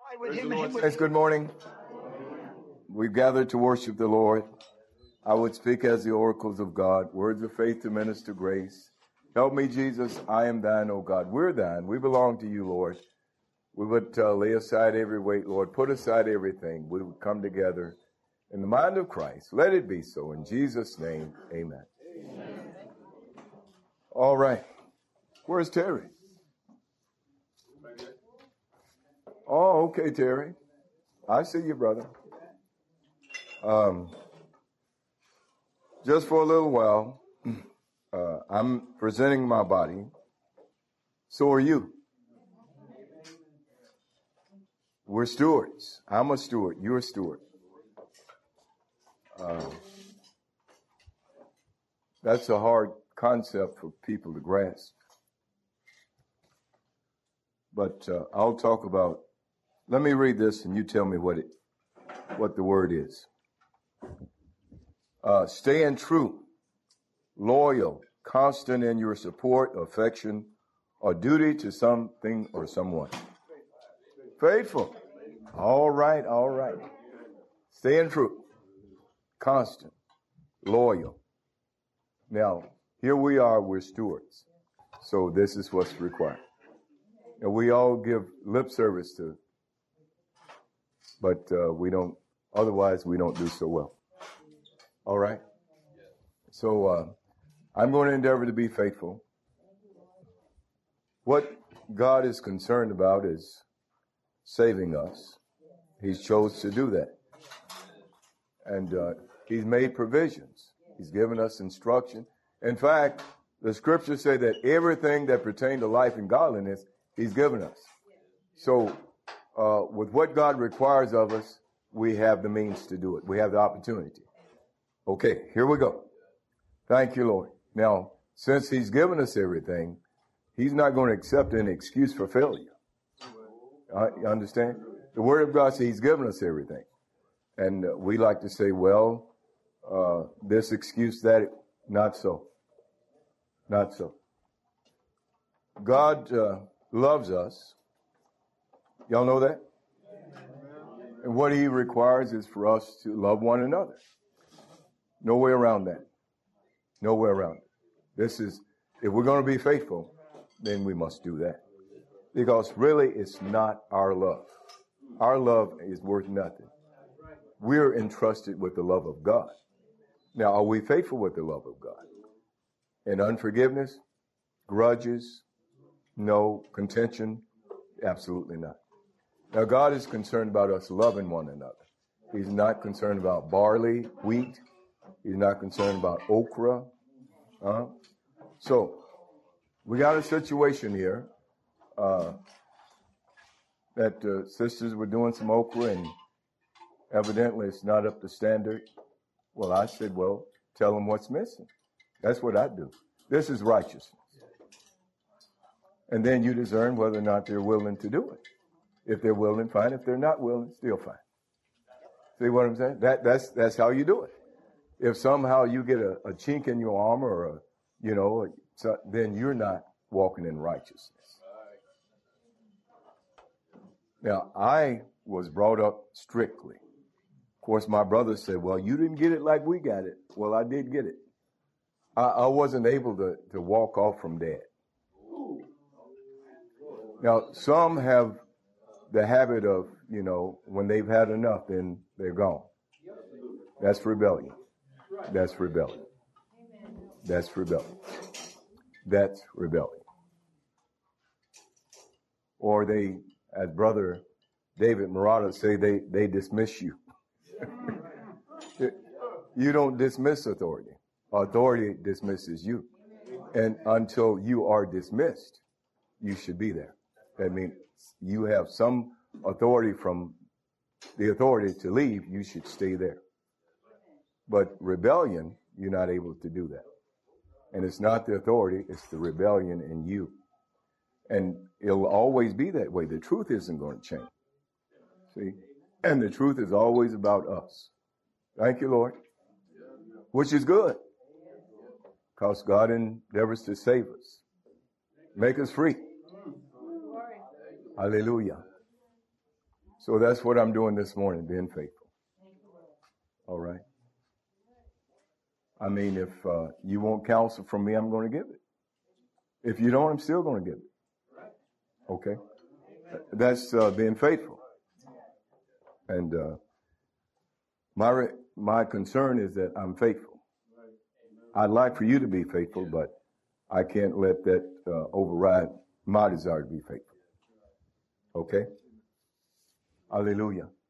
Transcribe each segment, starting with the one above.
Yes, good morning. We've gathered to worship the Lord. I would speak as the oracles of God, words of faith to minister grace. Help me, Jesus. I am thine, O God. We're thine. We belong to you, Lord. We would lay aside every weight, Lord. Put aside everything. We would come together in the mind of Christ. Let it be so. In Jesus' name, amen. Amen. All right. Where's Terry? Oh, okay, Terry. I see you, brother. Just for a little while, I'm presenting my body. So are you. We're stewards. I'm a steward. You're a steward. That's a hard concept for people to grasp. But I'll talk about. Let me read this, and you tell me what the word is. Staying true, loyal, constant in your support, affection, or duty to something or someone. Faithful. All right. Staying true, constant, loyal. Now, here we are, we're stewards. So this is what's required. And we all give lip service to, but otherwise we don't do so well. All right? So I'm going to endeavor to be faithful. What God is concerned about is saving us. He's chose to do that. And he's made provisions. He's given us instruction. In fact, the scriptures say that everything that pertains to life and godliness, he's given us. So with what God requires of us, we have the means to do it. We have the opportunity. Okay, here we go. Thank you, Lord. Now, since he's given us everything, he's not going to accept any excuse for failure. You understand? The Word of God says he's given us everything. And we like to say, well, this excuse, that, not so. Not so. God loves us. Y'all know that? And what he requires is for us to love one another. No way around that. No way around it. This is, if we're going to be faithful, then we must do that. Because really, it's not our love. Our love is worth nothing. We're entrusted with the love of God. Now, are we faithful with the love of God? And unforgiveness? Grudges? No. Contention? Absolutely not. Now, God is concerned about us loving one another. He's not concerned about barley, wheat. He's not concerned about okra. So, we got a situation here that sisters were doing some okra and evidently it's not up to standard. Well, I said, well, tell them what's missing. That's what I do. This is righteousness. And then you discern whether or not they're willing to do it. If they're willing, fine. If they're not willing, still fine. See what I'm saying? That's how you do it. If somehow you get a chink in your armor or then you're not walking in righteousness. Now, I was brought up strictly. Of course, my brother said, well, you didn't get it like we got it. Well, I did get it. I wasn't able to walk off from dad. Now, some have the habit of, when they've had enough, then they're gone. That's rebellion. That's rebellion. That's rebellion. That's rebellion. Or they, as Brother David Murata say, they dismiss you. You don't dismiss authority. Authority dismisses you. And until you are dismissed, you should be there. That means you have some authority from the authority to leave, you should stay there. But rebellion, you're not able to do that. And it's not the authority, it's the rebellion in you. And it'll always be that way. The truth isn't going to change. See? And the truth is always about us. Thank you, Lord. Which is good. Because God endeavors to save us. Make us free. Hallelujah. So that's what I'm doing this morning, being faithful. All right. I mean, if you want counsel from me, I'm going to give it. If you don't, I'm still going to give it. Okay. That's being faithful. And my concern is that I'm faithful. I'd like for you to be faithful, but I can't let that override my desire to be faithful. Okay? Hallelujah.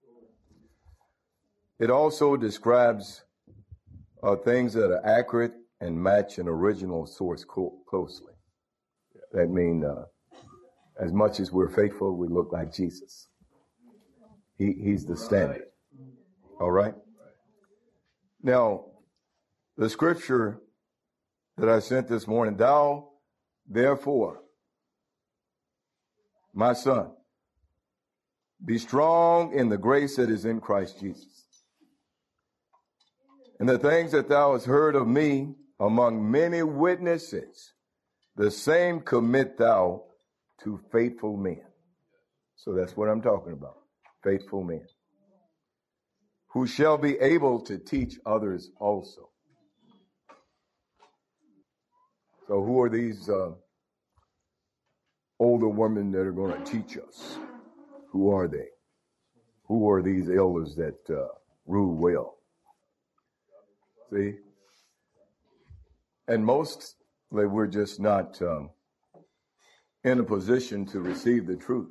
It also describes things that are accurate and match an original source closely. That means as much as we're faithful, we look like Jesus. He's the standard. All right? Now, the scripture that I sent this morning, thou, therefore, my son, be strong in the grace that is in Christ Jesus. And the things that thou hast heard of me among many witnesses, the same commit thou to faithful men. So that's what I'm talking about. Faithful men. Who shall be able to teach others also. So who are these older women that are going to teach us? Who are they? Who are these elders that rule well? See? And mostly we're just not in a position to receive the truth.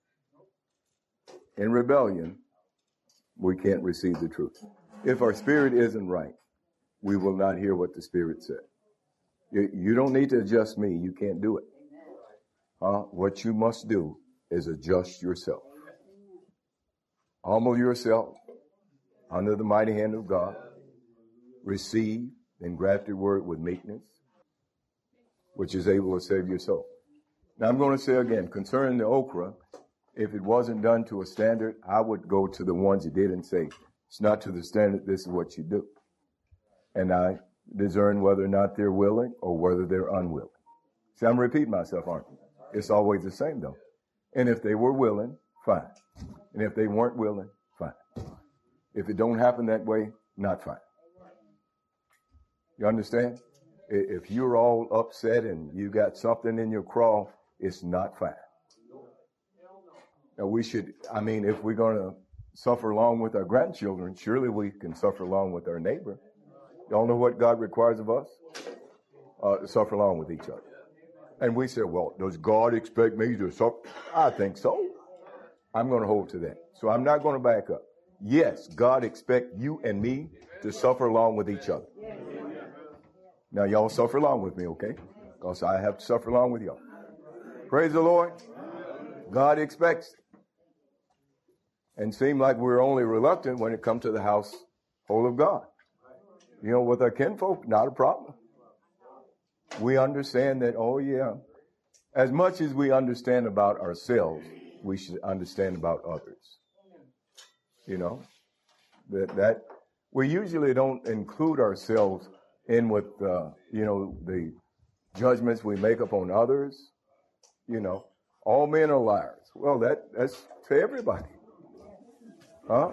In rebellion, we can't receive the truth. If our spirit isn't right, we will not hear what the Spirit said. You don't need to adjust me. You can't do it. What you must do is adjust yourself. Humble yourself under the mighty hand of God. Receive the engrafted word with meekness, which is able to save your soul. Now I'm going to say again, concerning the okra, if it wasn't done to a standard, I would go to the ones that did and say, it's not to the standard, this is what you do. And I discern whether or not they're willing or whether they're unwilling. See, I'm repeating myself, aren't I? It's always the same, though. And if they were willing, fine. And if they weren't willing, fine. If it don't happen that way, not fine. You understand? If you're all upset and you got something in your craw, it's not fine. Now we should, if we're going to suffer along with our grandchildren, surely we can suffer along with our neighbor. Y'all know what God requires of us? Suffer along with each other. And we say, well, does God expect me to suffer? I think so. I'm going to hold to that. So I'm not going to back up. Yes, God expects you and me to suffer along with each other. Now, y'all suffer along with me, okay? Because I have to suffer along with y'all. Praise the Lord. God expects it. And seem like we're only reluctant when it comes to the household of God. You know, with our kinfolk, not a problem. We understand that, oh yeah, as much as we understand about ourselves, we should understand about others. You know, that we usually don't include ourselves in with, the judgments we make upon others. You know, all men are liars. Well, that's to everybody. Huh?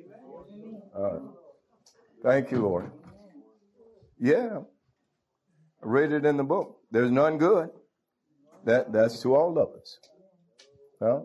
Thank you, Lord. Yeah. I read it in the book. There's none good. That's to all of us. Huh?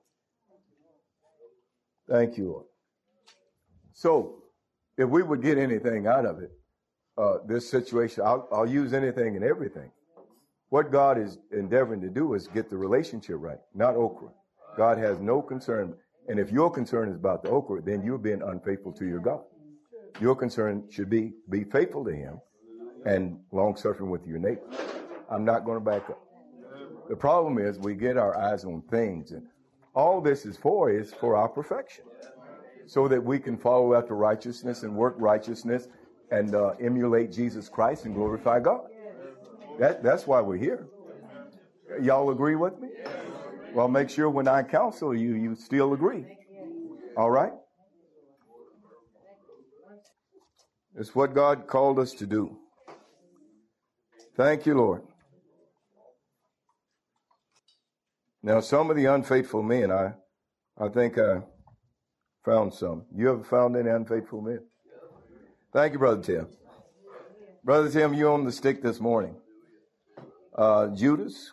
Thank you, Lord. So, if we would get anything out of it, this situation, I'll use anything and everything. What God is endeavoring to do is get the relationship right, not okra. God has no concern. And if your concern is about the okra, then you're being unfaithful to your God. Your concern should be faithful to him and long-suffering with your neighbor. I'm not going to back up. The problem is we get our eyes on things, and all this is for our perfection, so that we can follow after righteousness and work righteousness and emulate Jesus Christ and glorify God. That's why we're here. Y'all agree with me? Well, make sure when I counsel you, you still agree. All right? It's what God called us to do. Thank you, Lord. Now, some of the unfaithful men, I think Found some. You ever found any unfaithful men? Thank you, Brother Tim. Brother Tim, you on the stick this morning. Judas,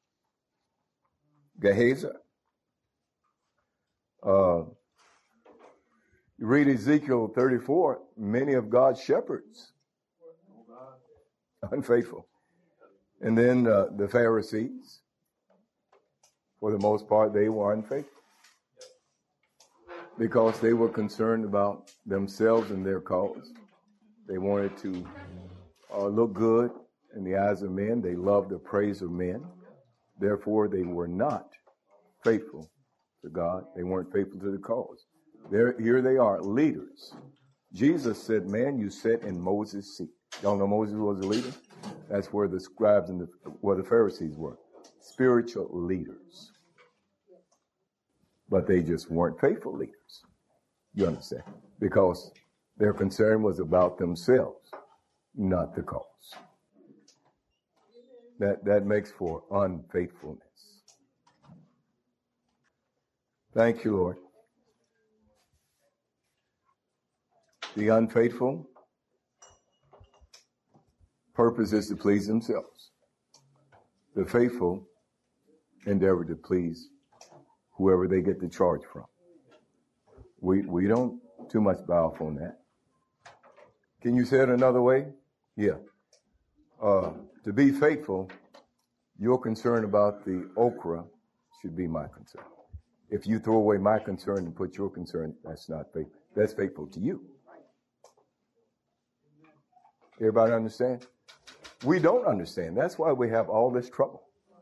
Gehazi. You read Ezekiel 34, many of God's shepherds, unfaithful. And then the Pharisees, for the most part, they were unfaithful because they were concerned about themselves and their cause. They wanted to look good in the eyes of men. They loved the praise of men. Therefore, they were not faithful to God. They weren't faithful to the cause. Here they are, leaders. Jesus said, man, you sit in Moses' seat. Y'all know Moses was a leader? That's where the scribes and where the Pharisees were. Spiritual leaders. But they just weren't faithful leaders. You understand? Because their concern was about themselves, not the cause. That makes for unfaithfulness. Thank you, Lord. The unfaithful purpose is to please themselves. The faithful endeavor to please whoever they get the charge from. We don't too much bow off on that. Can you say it another way? Yeah. To be faithful, your concern about the okra should be my concern. If you throw away my concern and put your concern, that's not faithful. That's faithful to you. Everybody understand? We don't understand. That's why we have all this trouble.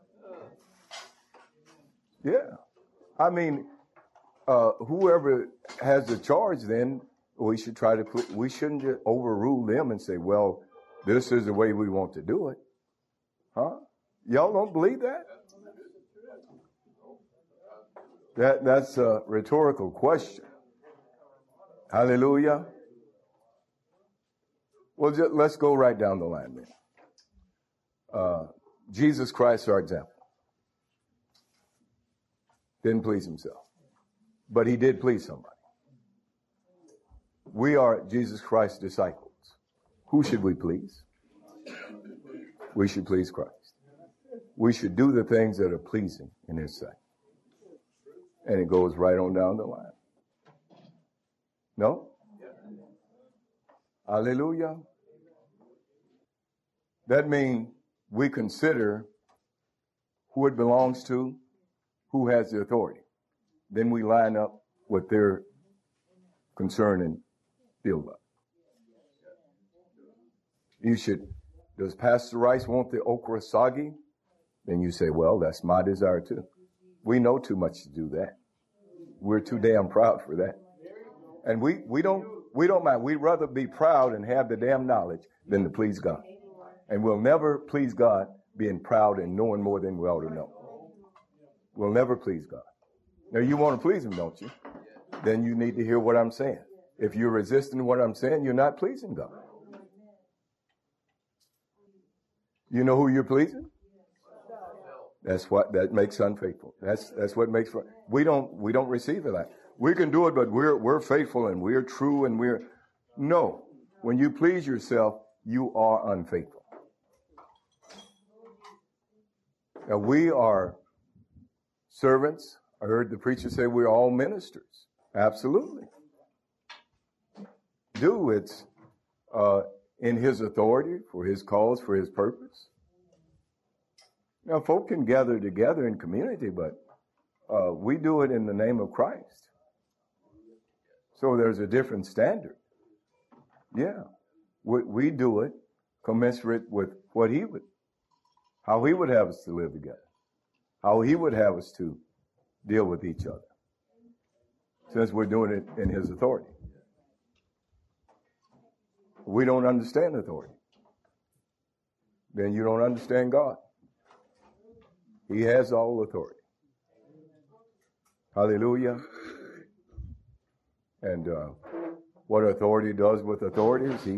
Yeah. I mean, whoever has the charge, then we should we shouldn't just overrule them and say, well, this is the way we want to do it. Huh? Y'all don't believe that? That's a rhetorical question. Hallelujah. Well, let's go right down the line then. Jesus Christ, our example, didn't please himself, but he did please somebody. We are Jesus Christ's disciples. Who should we please? We should please Christ. We should do the things that are pleasing in his sight. And it goes right on down the line. No? Hallelujah. That means we consider who it belongs to, who has the authority. Then we line up with their concern and feel about. Does Pastor Rice want the okra soggy? Then you say, well, that's my desire too. We know too much to do that. We're too damn proud for that. And we don't mind. We'd rather be proud and have the damn knowledge than to please God. And we'll never please God being proud and knowing more than we ought to know. We'll never please God. Now, you want to please him, don't you? Then you need to hear what I'm saying. If you're resisting what I'm saying, you're not pleasing God. You know who you're pleasing? That makes unfaithful. That's what makes we don't receive it like we can do it, but we're faithful and we're true and no. When you please yourself, you are unfaithful. Now we are servants. I heard the preacher say we're all ministers. Absolutely. It's in his authority, for his cause, for his purpose. Now, folk can gather together in community, but we do it in the name of Christ. So there's a different standard. Yeah. We do it commensurate with how he would have us to live together, how he would have us to deal with each other, since we're doing it in his authority. We don't understand authority. Then you don't understand God. He has all authority. Hallelujah. And what authority does with authority is he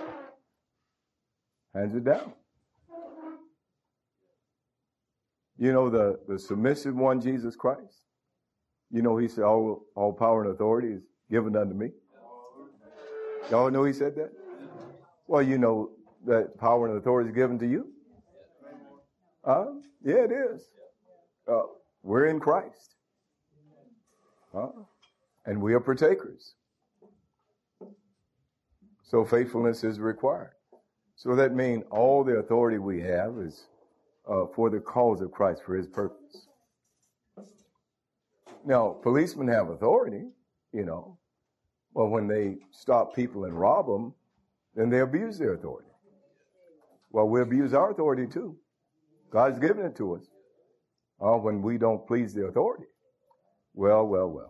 hands it down. You know, the submissive one, Jesus Christ, you know, he said all power and authority is given unto me. Y'all know he said that? Well, you know that power and authority is given to you. Yeah, it is. We're in Christ. And we are partakers. So faithfulness is required. So that means all the authority we have is for the cause of Christ, for his purpose. Now, policemen have authority, you know, but when they stop people and rob them, then they abuse their authority. Well, we abuse our authority too. God's given it to us. When we don't please the authority. Well.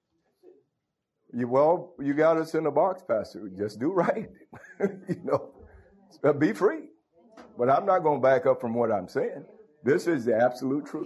You got us in a box, Pastor. Just do right. You know, be free. But I'm not going to back up from what I'm saying. This is the absolute truth.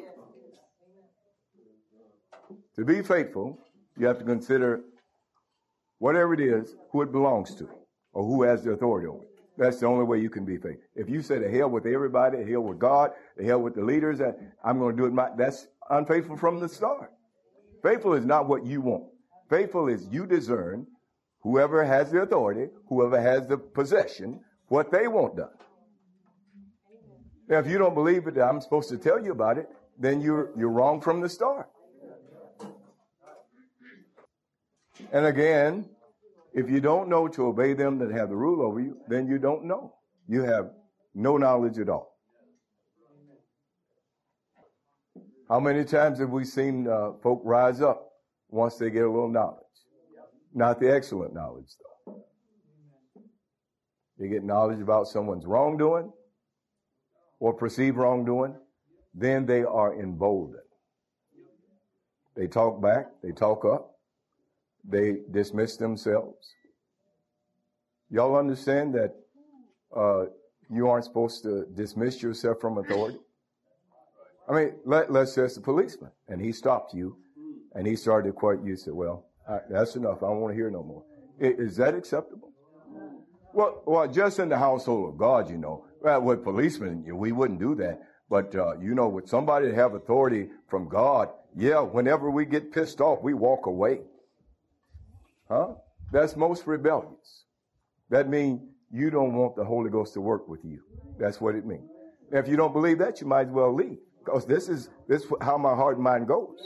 To be faithful, you have to consider whatever it is, who it belongs to, or who has the authority over it. That's the only way you can be faithful. If you say to hell with everybody, to hell with God, to hell with the leaders, I'm going to do it. That's unfaithful from the start. Faithful is not what you want. Faithful is you discern whoever has the authority, whoever has the possession, what they want done. Now, if you don't believe it, that I'm supposed to tell you about it, then you're wrong from the start. And again, if you don't know to obey them that have the rule over you, then you don't know. You have no knowledge at all. How many times have we seen folk rise up once they get a little knowledge? Not the excellent knowledge, though. They get knowledge about someone's wrongdoing or perceived wrongdoing, then they are emboldened. They talk back, they talk up. They dismiss themselves. Y'all understand that you aren't supposed to dismiss yourself from authority? I mean, let's say it's a policeman, and he stopped you, and he started to quote you. Said, well, that's enough. I don't want to hear no more. Is that acceptable? Well, just in the household of God, you know, with policemen, we wouldn't do that. But, you know, with somebody to have authority from God, yeah, whenever we get pissed off, we walk away. That's most rebellious. That means you don't want the Holy Ghost to work with you. That's what it means. Now, if you don't believe that, you might as well leave, because this is how my heart and mind goes.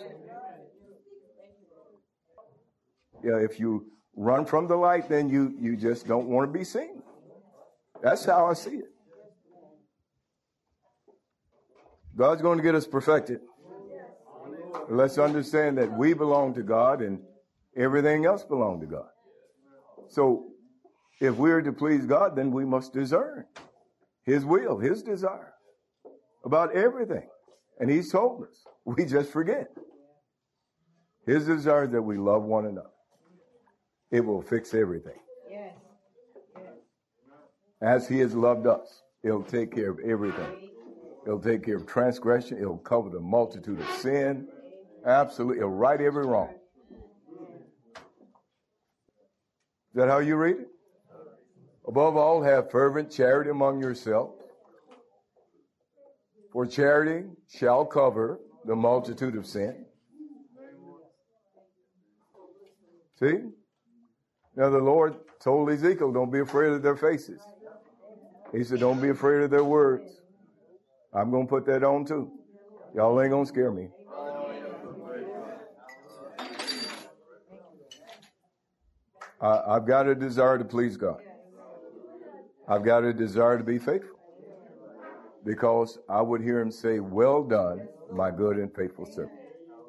Yeah, if you run from the light, then you just don't want to be seen. That's how I see it. God's going to get us perfected. Let's understand that we belong to God and everything else belongs to God. So if we're to please God, then we must discern his will, his desire about everything. And he's told us. We just forget. His desire is that we love one another. It will fix everything. Yes. As he has loved us, he'll take care of everything. He'll take care of transgression. He'll cover the multitude of sin. Absolutely. He'll right every wrong. Is that how you read it? Above all, have fervent charity among yourselves, for charity shall cover the multitude of sin. See? Now the Lord told Ezekiel, don't be afraid of their faces. He said, don't be afraid of their words. I'm going to put that on too. Y'all ain't going to scare me. I've got a desire to please God. I've got a desire to be faithful, because I would hear him say, well done, my good and faithful servant.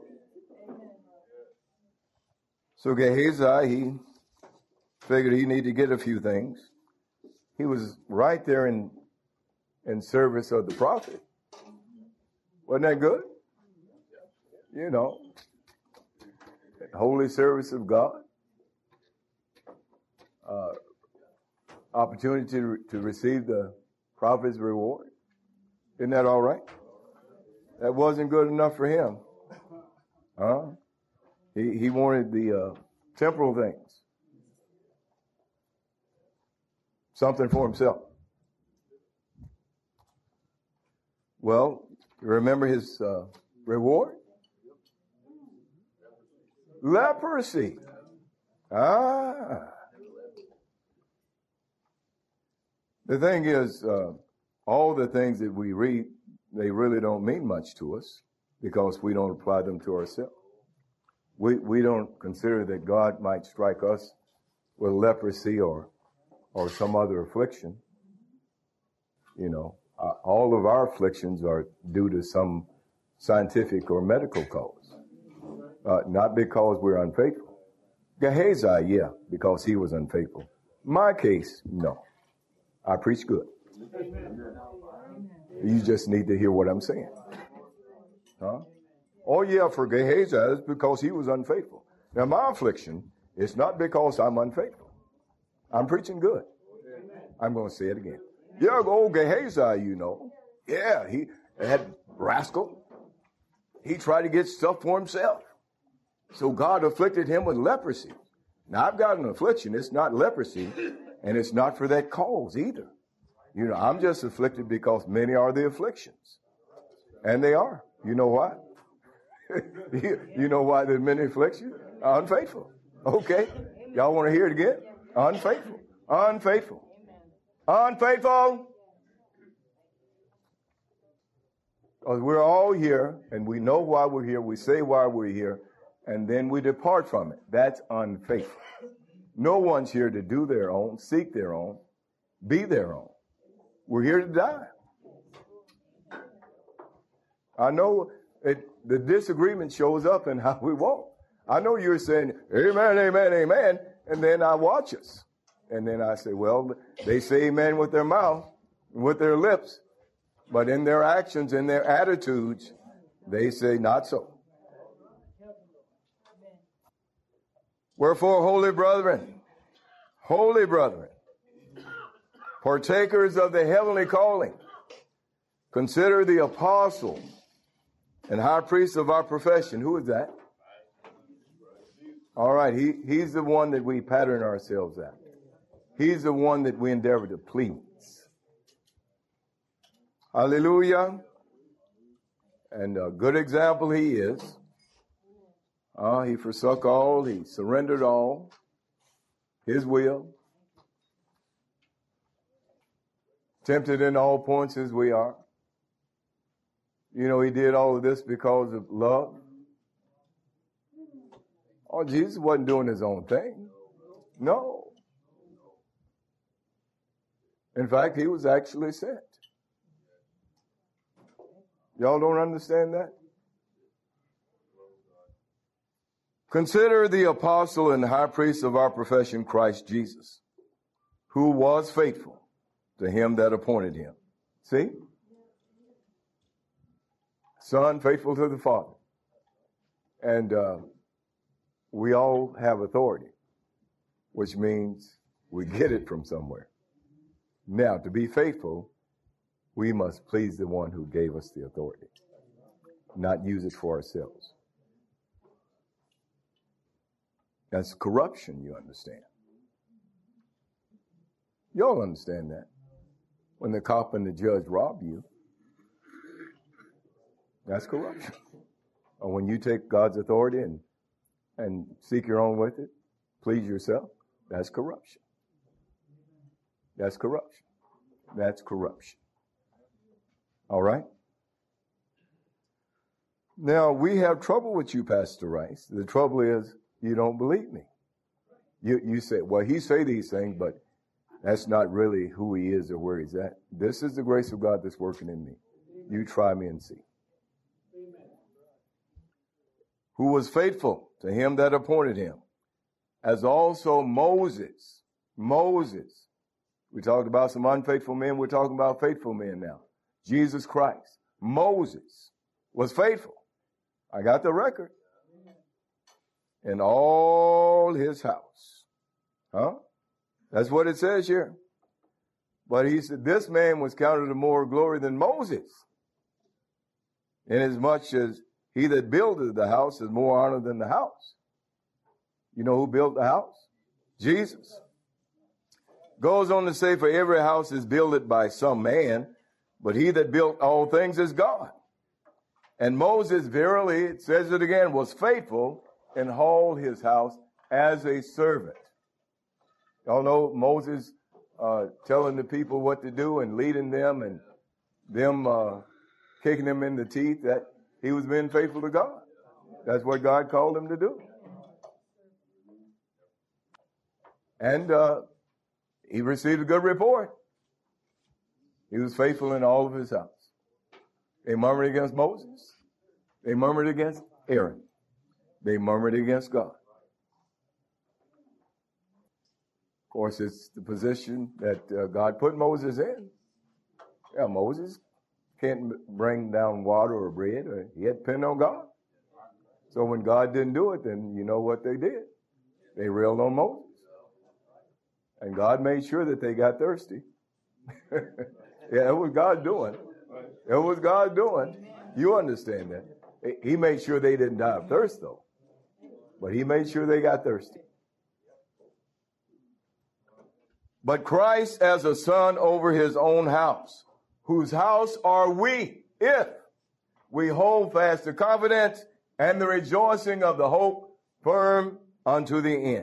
So Gehazi, he figured he needed to get a few things. He was right there in service of the prophet. Wasn't that good? You know, holy service of God. Opportunity to receive the prophet's reward. Isn't that all right? That wasn't good enough for him. He wanted the temporal things. Something for himself. Well, you remember his reward? Leprosy. The thing is, all the things that we read, they really don't mean much to us because we don't apply them to ourselves. We don't consider that God might strike us with leprosy or some other affliction. You know, all of our afflictions are due to some scientific or medical cause, not because we're unfaithful. Gehazi, yeah, because he was unfaithful. My case, no. I preach good. You just need to hear what I'm saying. Huh? Oh, yeah, for Gehazi, it's because he was unfaithful. Now, my affliction is not because I'm unfaithful. I'm preaching good. I'm going to say it again. Yeah, old Gehazi, you know. Yeah, he had rascal. He tried to get stuff for himself. So God afflicted him with leprosy. Now, I've got an affliction. It's not leprosy, and it's not for that cause either. You know, I'm just afflicted because many are the afflictions. And they are. You know why? You know why there's many afflictions? Unfaithful. Okay. Y'all want to hear it again? Unfaithful. Unfaithful. Unfaithful. Because we're all here, and we know why we're here. We say why we're here, and then we depart from it. That's unfaithful. No one's here to do their own, seek their own, be their own. We're here to die. I know the disagreement shows up in how we walk. I know you're saying, amen, amen, amen, and then I watch us. And then I say, well, they say amen with their mouth, with their lips, but in their actions, in their attitudes, they say not so. Wherefore, holy brethren, partakers of the heavenly calling, consider the apostle and high priest of our profession. Who is that? All right, he's the one that we pattern ourselves after. He's the one that we endeavor to please. Hallelujah. And a good example he is. He forsook all. He surrendered all. His will. Tempted in all points as we are. You know, he did all of this because of love. Oh, Jesus wasn't doing his own thing. No. In fact, he was actually sent. Y'all don't understand that? Consider the apostle and high priest of our profession, Christ Jesus, who was faithful to him that appointed him. See? Son, faithful to the Father. And we all have authority, which means we get it from somewhere. Now, to be faithful, we must please the one who gave us the authority, not use it for ourselves. That's corruption, you understand. Y'all understand that. When the cop and the judge rob you, that's corruption. Or when you take God's authority and seek your own with it, please yourself, that's corruption. That's corruption. That's corruption. All right? Now, we have trouble with you, Pastor Rice. The trouble is you don't believe me. You say, well, he say these things, but that's not really who he is or where he's at. This is the grace of God that's working in me. You try me and see. Who was faithful to him that appointed him, as also Moses. Moses. We talked about some unfaithful men. We're talking about faithful men now. Jesus Christ. Moses was faithful. I got the record. In all his house. Huh? That's what it says here. But he said, this man was counted of more glory than Moses, inasmuch as he that builded the house is more honored than the house. You know who built the house? Jesus. Goes on to say, for every house is builded by some man, but he that built all things is God. And Moses, verily, it says it again, was faithful in all his house as a servant. Y'all know Moses telling the people what to do and leading them and them kicking them in the teeth, that he was being faithful to God. That's what God called him to do. And he received a good report. He was faithful in all of his house. They murmured against Moses. They murmured against Aaron. They murmured against God. Of course, it's the position that God put Moses in. Yeah, Moses can't bring down water or bread. He had to depend on God. So when God didn't do it, then you know what they did. They railed on Moses. And God made sure that they got thirsty. Yeah, it was God doing. It was God doing. You understand that. He made sure they didn't die of thirst, though. But he made sure they got thirsty. But Christ as a son over his own house, whose house are we, if we hold fast the confidence and the rejoicing of the hope firm unto the end.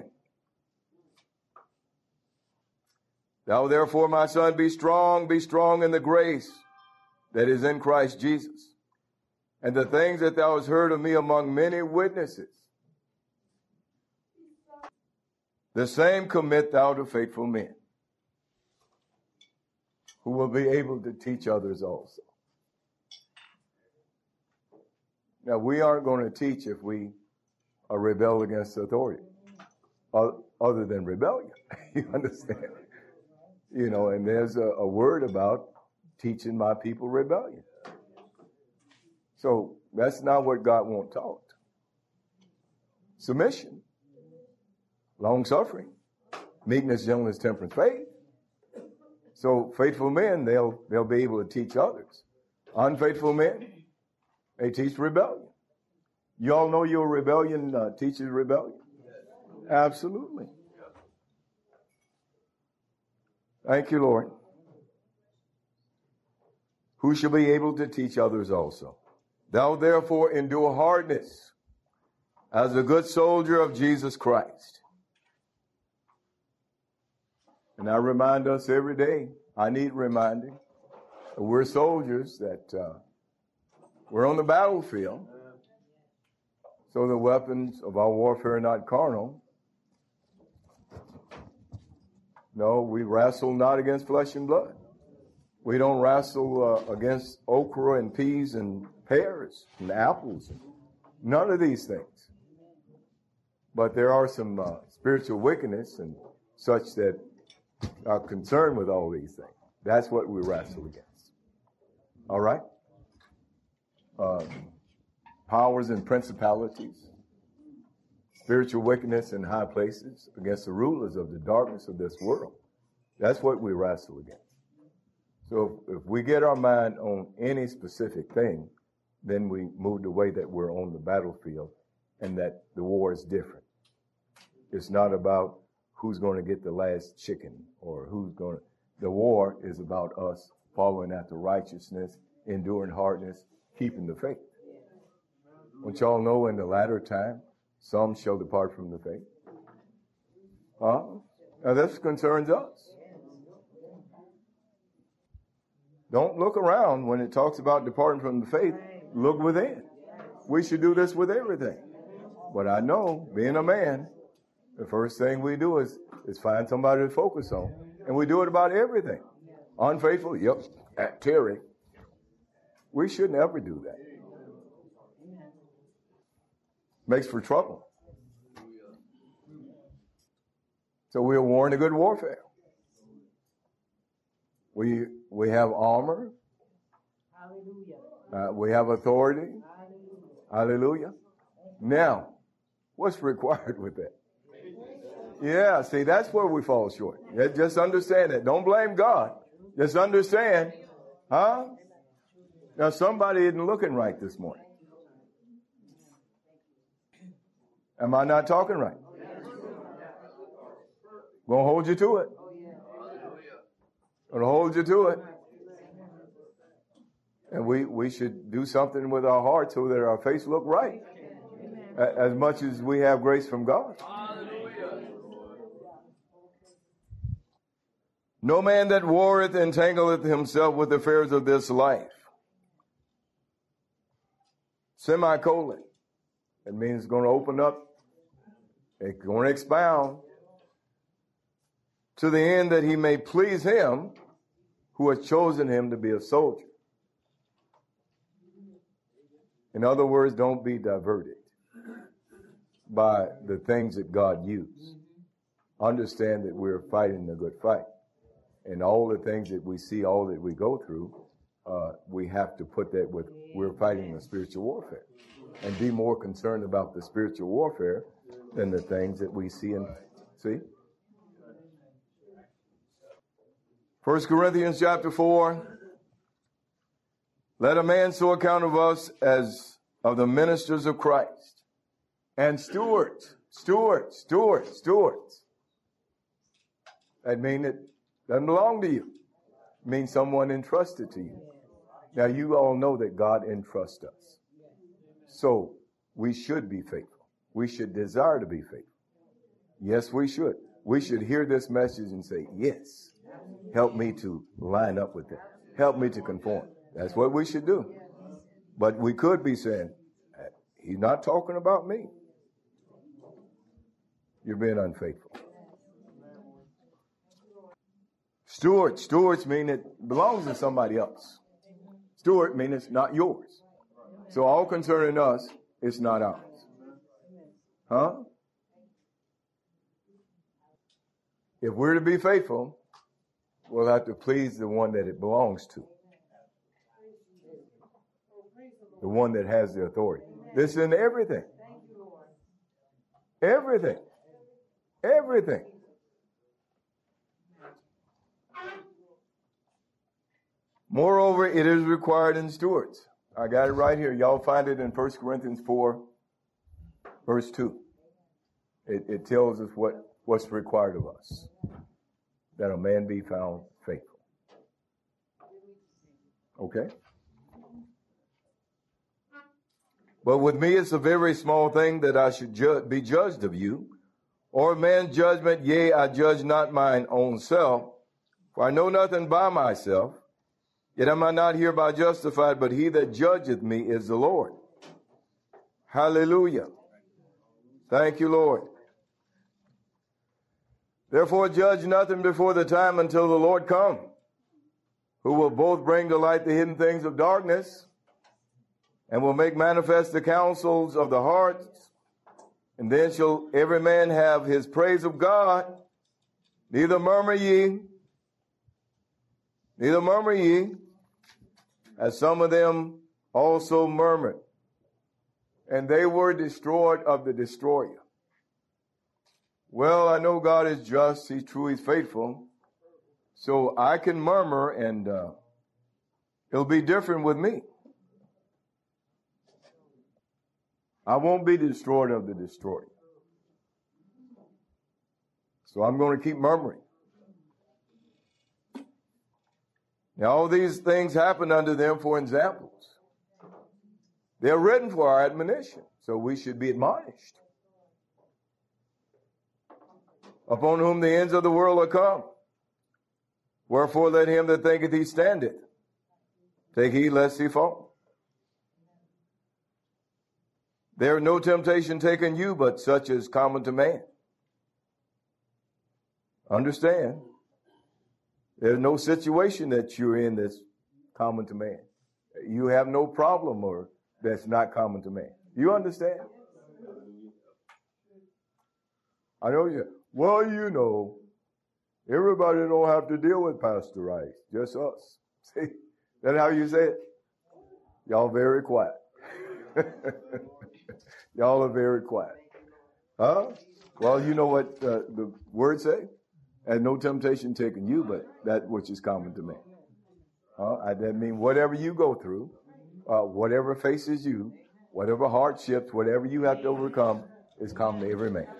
Thou therefore, my son, be strong in the grace that is in Christ Jesus. And the things that thou hast heard of me among many witnesses, the same commit thou to faithful men, who will be able to teach others also. Now, we aren't going to teach if we rebel against authority, other than rebellion. You understand? You know, and there's a word about teaching my people rebellion. So that's not what God wants taught. Submission, long-suffering, meekness, gentleness, temperance, faith. So faithful men, they'll be able to teach others. Unfaithful men, they teach rebellion. You all know your rebellion teaches rebellion? Absolutely. Thank you, Lord. Who shall be able to teach others also? Thou therefore endure hardness as a good soldier of Jesus Christ. And I remind us every day, I need reminding, we're soldiers, that we're on the battlefield. So the weapons of our warfare are not carnal. No, we wrestle not against flesh and blood. We don't wrestle against okra and peas and pears and apples. None of these things. But there are some spiritual wickedness and such that are concerned with all these things. That's what we wrestle against. All right? Powers and principalities, spiritual wickedness in high places against the rulers of the darkness of this world. That's what we wrestle against. So if we get our mind on any specific thing, then we move the way that we're on the battlefield and that the war is different. It's not about who's going to get the last chicken or the war is about us following after righteousness, enduring hardness, keeping the faith. Don't y'all know in the latter time, some shall depart from the faith? Now this concerns us. Don't look around when it talks about departing from the faith. Look within. We should do this with everything. But I know, being a man, the first thing we do is find somebody to focus on. And we do it about everything. Unfaithful? Yep. At Terry. We shouldn't ever do that. Makes for trouble. So we are warned a good warfare. We have armor. We have authority. Hallelujah. Now, what's required with that? Yeah, see, that's where we fall short. Yeah, just understand that. Don't blame God. Just understand. Huh? Now, somebody isn't looking right this morning. Am I not talking right? Gonna hold you to it. Gonna hold you to it. And we should do something with our heart so that our face look right. As much as we have grace from God. No man that warreth entangleth himself with the affairs of this life. Semicolon. It means it's going to open up. It's going to expound to the end that he may please him who has chosen him to be a soldier. In other words, don't be diverted by the things that God used. Understand that we're fighting a good fight. And all the things that we see, all that we go through, we have to put that with, we're fighting a spiritual warfare. And be more concerned about the spiritual warfare than the things that we see and see. 1 Corinthians chapter 4. Let a man so account of us as of the ministers of Christ and stewards. That means it doesn't belong to you. It means someone entrusted to you. Now you all know that God entrusts us. So we should be faithful. We should desire to be faithful. Yes, we should. We should hear this message and say, yes, help me to line up with that. Help me to conform. That's what we should do. But we could be saying, he's not talking about me. You're being unfaithful. Stewards mean it belongs to somebody else. Steward means it's not yours. So all concerning us, it's not ours. Huh? If we're to be faithful, we'll have to please the one that it belongs to. The one that has the authority. This is in everything. Everything. Everything. Moreover, it is required in stewards. I got it right here. Y'all find it in 1 Corinthians 4, verse 2. It tells us what's required of us. That a man be found faithful. Okay? But with me it's a very small thing that I should be judged of you. Or man's judgment, yea, I judge not mine own self. For I know nothing by myself. Yet am I not hereby justified, but he that judgeth me is the Lord. Hallelujah. Thank you, Lord. Therefore judge nothing before the time until the Lord come, who will both bring to light the hidden things of darkness, and will make manifest the counsels of the hearts. And then shall every man have his praise of God. Neither murmur ye, as some of them also murmured, and they were destroyed of the destroyer. Well, I know God is just, he's true, he's faithful, so I can murmur and it'll be different with me. I won't be destroyed of the destroyer. So I'm going to keep murmuring. Now, all these things happen unto them for examples. They're written for our admonition, so we should be admonished. Upon whom the ends of the world are come. Wherefore let him that thinketh he standeth take heed lest he fall. There is no temptation taken you, but such as common to man. Understand, there's no situation that you're in that's common to man. You have no problem or that's not common to man. You understand? I know you. Well, you know, everybody don't have to deal with Pastor Rice, just us. See, that's how you say it? Y'all very quiet. Y'all are very quiet. Huh? Well, you know what the word say? And no temptation taken you, but that which is common to man. That means whatever you go through, whatever faces you, whatever hardships, whatever you have to overcome is common to every man.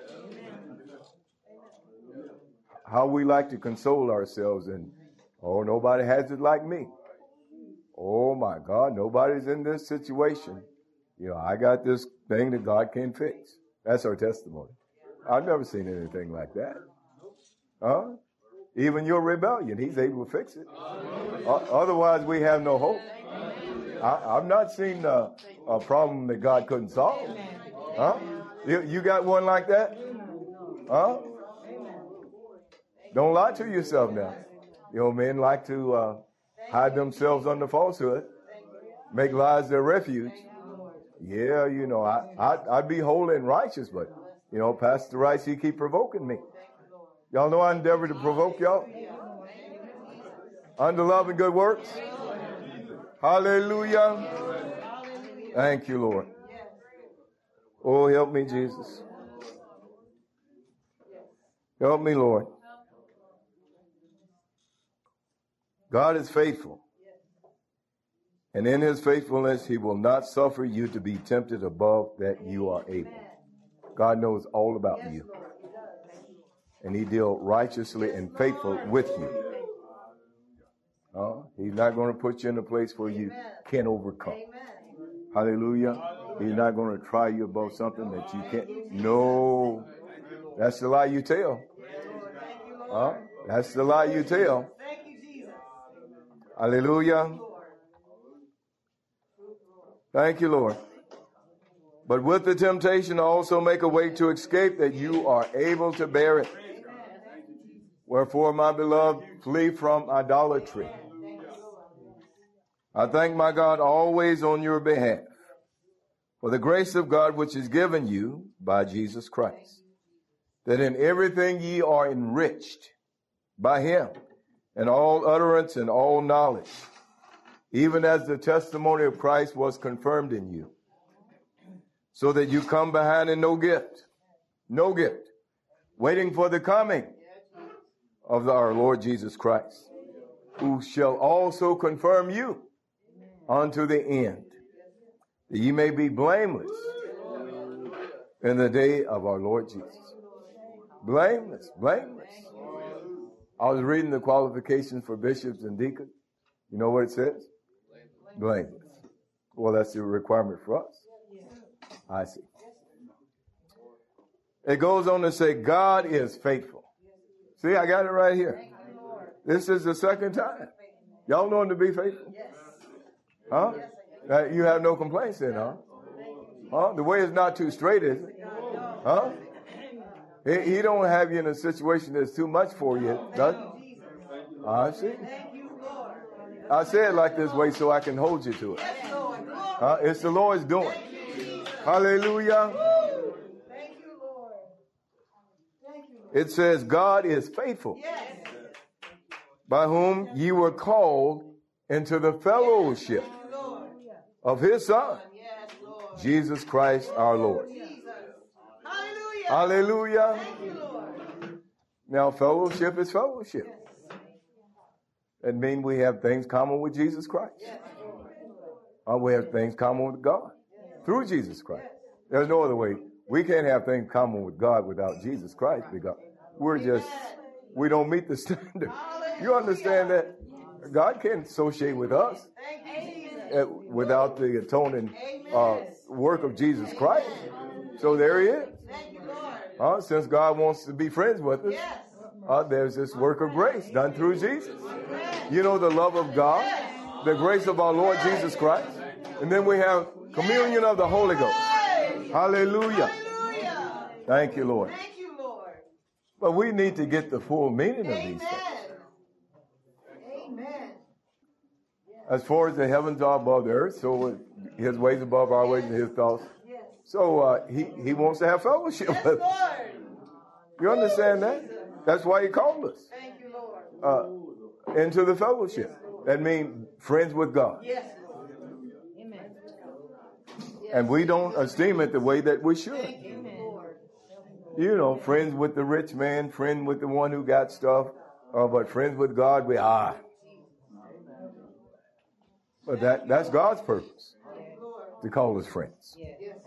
How we like to console ourselves and, oh, nobody has it like me. Oh my God, nobody's in this situation. You know, I got this thing that God can't fix. That's our testimony. I've never seen anything like that. Huh? Even your rebellion, he's able to fix it. Otherwise, we have no hope. I've not seen a problem that God couldn't solve. Huh? You got one like that? Huh? Don't lie to yourself now. You know, men like to hide themselves under falsehood, make lies their refuge. Yeah, you know, I'd be holy and righteous, but, you know, Pastor Rice, he keep provoking me. Y'all know I endeavor to provoke y'all. Unto love and good works. Hallelujah. Thank you, Lord. Oh, help me, Jesus. Help me, Lord. God is faithful. And in his faithfulness, he will not suffer you to be tempted above that you are able. God knows all about you. And he deals righteously and faithful with you. He's not going to put you in a place where you can't overcome. Hallelujah. He's not going to try you above something that you can't. No. That's the lie you tell. That's the lie you tell. Hallelujah. Thank you, Lord. But with the temptation also make a way to escape, that you are able to bear it. Wherefore, my beloved, flee from idolatry. I thank my God always on your behalf for the grace of God which is given you by Jesus Christ, that in everything ye are enriched by him in all utterance and all knowledge, even as the testimony of Christ was confirmed in you, so that you come behind in no gift, waiting for the coming of our Lord Jesus Christ, who shall also confirm you unto the end, that ye may be blameless in the day of our Lord Jesus. Blameless. I was reading the qualifications for bishops and deacons. You know what it says? Blameless. Well, that's the requirement for us. I see. It goes on to say, God is faithful. See, I got it right here. This is the second time. Y'all know him to be faithful? Huh? You have no complaints then, huh? Huh? The way is not too straight, is it? Huh? He don't have you in a situation that's too much for you, does he? I see. I say it like this way so I can hold you to it. It's the Lord's doing. Hallelujah. It says, God is faithful, by whom ye were called into the fellowship of his Son, Jesus Christ our Lord. Hallelujah. Now, fellowship is fellowship. That means we have things common with Jesus Christ. We have things common with God through Jesus Christ. There's no other way. We can't have things common with God without Jesus Christ, because we don't meet the standard. You understand that? God can't associate with us without the atoning work of Jesus Christ. So there he is. Since God wants to be friends with us, there's this work of grace done through Jesus. You know, the love of God, the grace of our Lord Jesus Christ, and then we have communion of the Holy Ghost. Hallelujah. Thank you, Lord. But we need to get the full meaning of these things. As far as the heavens are above the earth, so his ways above our ways and his thoughts. So he wants to have fellowship with us. You understand that? That's why he called us into the fellowship. That means friends with God. And we don't esteem it the way that we should. You know, friends with the rich man, friend with the one who got stuff, but friends with God, But that's God's purpose, to call us friends.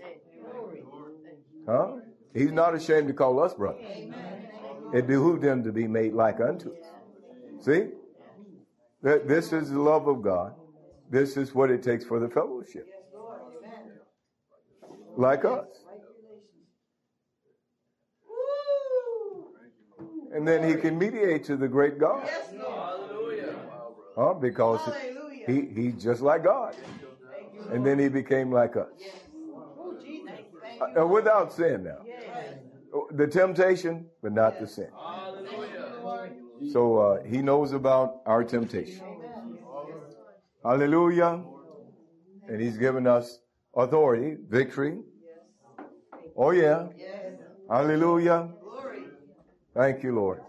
Huh? He's not ashamed to call us brothers. It behooved him to be made like unto us. See? This is the love of God. This is what it takes for the fellowship. Like us. And then he can mediate to the great God. Yes, Lord. Because he just like God. And then he became like us. Without sin now. The temptation, but not the sin. So he knows about our temptation. Hallelujah. And he's given us authority, victory. Oh yeah. Hallelujah. Thank you, Lord.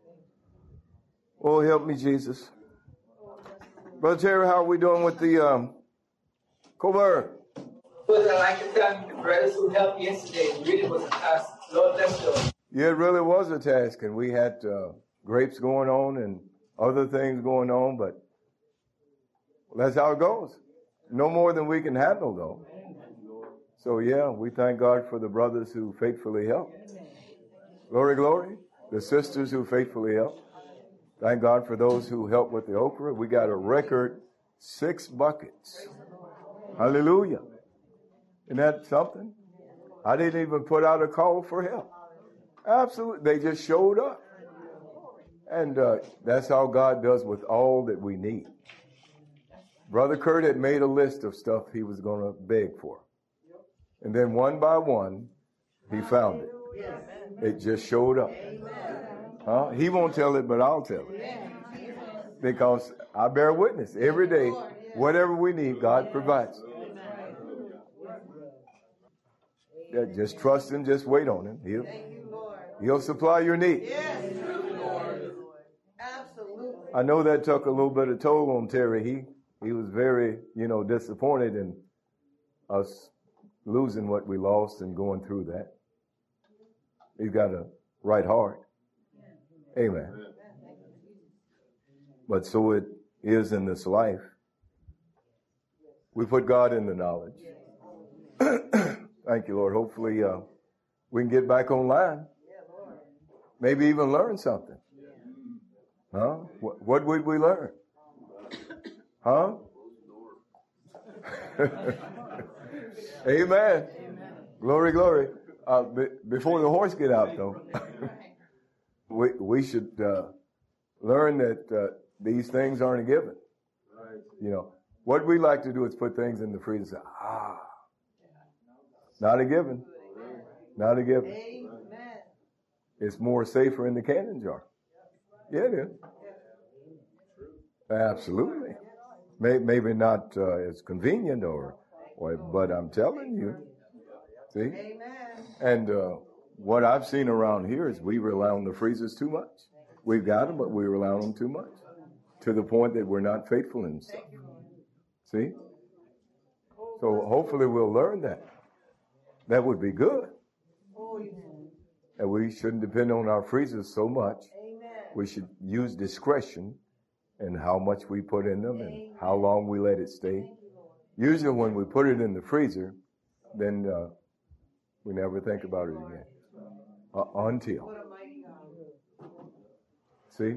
Oh, help me, Jesus. Brother Terry, how are we doing with the covert? Was like the brothers who helped yesterday. It really was a task. Lord bless you. Yeah, it really was a task, and we had grapes going on and other things going on, but that's how it goes. No more than we can handle, though. So, yeah, we thank God for the brothers who faithfully help. Glory, glory. The sisters who faithfully help. Thank God for those who help with the okra. We got a record 6 buckets. Hallelujah. Isn't that something? I didn't even put out a call for help. Absolutely. They just showed up. And that's how God does with all that we need. Brother Kurt had made a list of stuff he was going to beg for. And then one by one, he found it. It just showed up. He won't tell it, but I'll tell it. Because I bear witness every day. Whatever we need, God provides. Yeah, just trust him. Just wait on him. He'll supply your need. I know that took a little bit of toll on Terry. He was very, disappointed in us losing what we lost and going through that. He's got a right heart. Amen. But so it is in this life. We put God in the knowledge. Thank you, Lord. Hopefully we can get back online. Maybe even learn something. Huh? What would we learn? Huh? Amen. Glory, glory. Before the horse get out, though, we should learn that these things aren't a given. What we like to do is put things in the freezer and say, not a given. Not a given. It's more safer in the canning jar. Yeah, it is. Absolutely. Maybe not as convenient but I'm telling you. See? And what I've seen around here is we rely on the freezers too much. We've got them, but we rely on them too much. To the point that we're not faithful in stuff. See? So hopefully we'll learn that. That would be good. And we shouldn't depend on our freezers so much. We should use discretion in how much we put in them and how long we let it stay. Usually when we put it in the freezer, then we never think about it again. Until. See?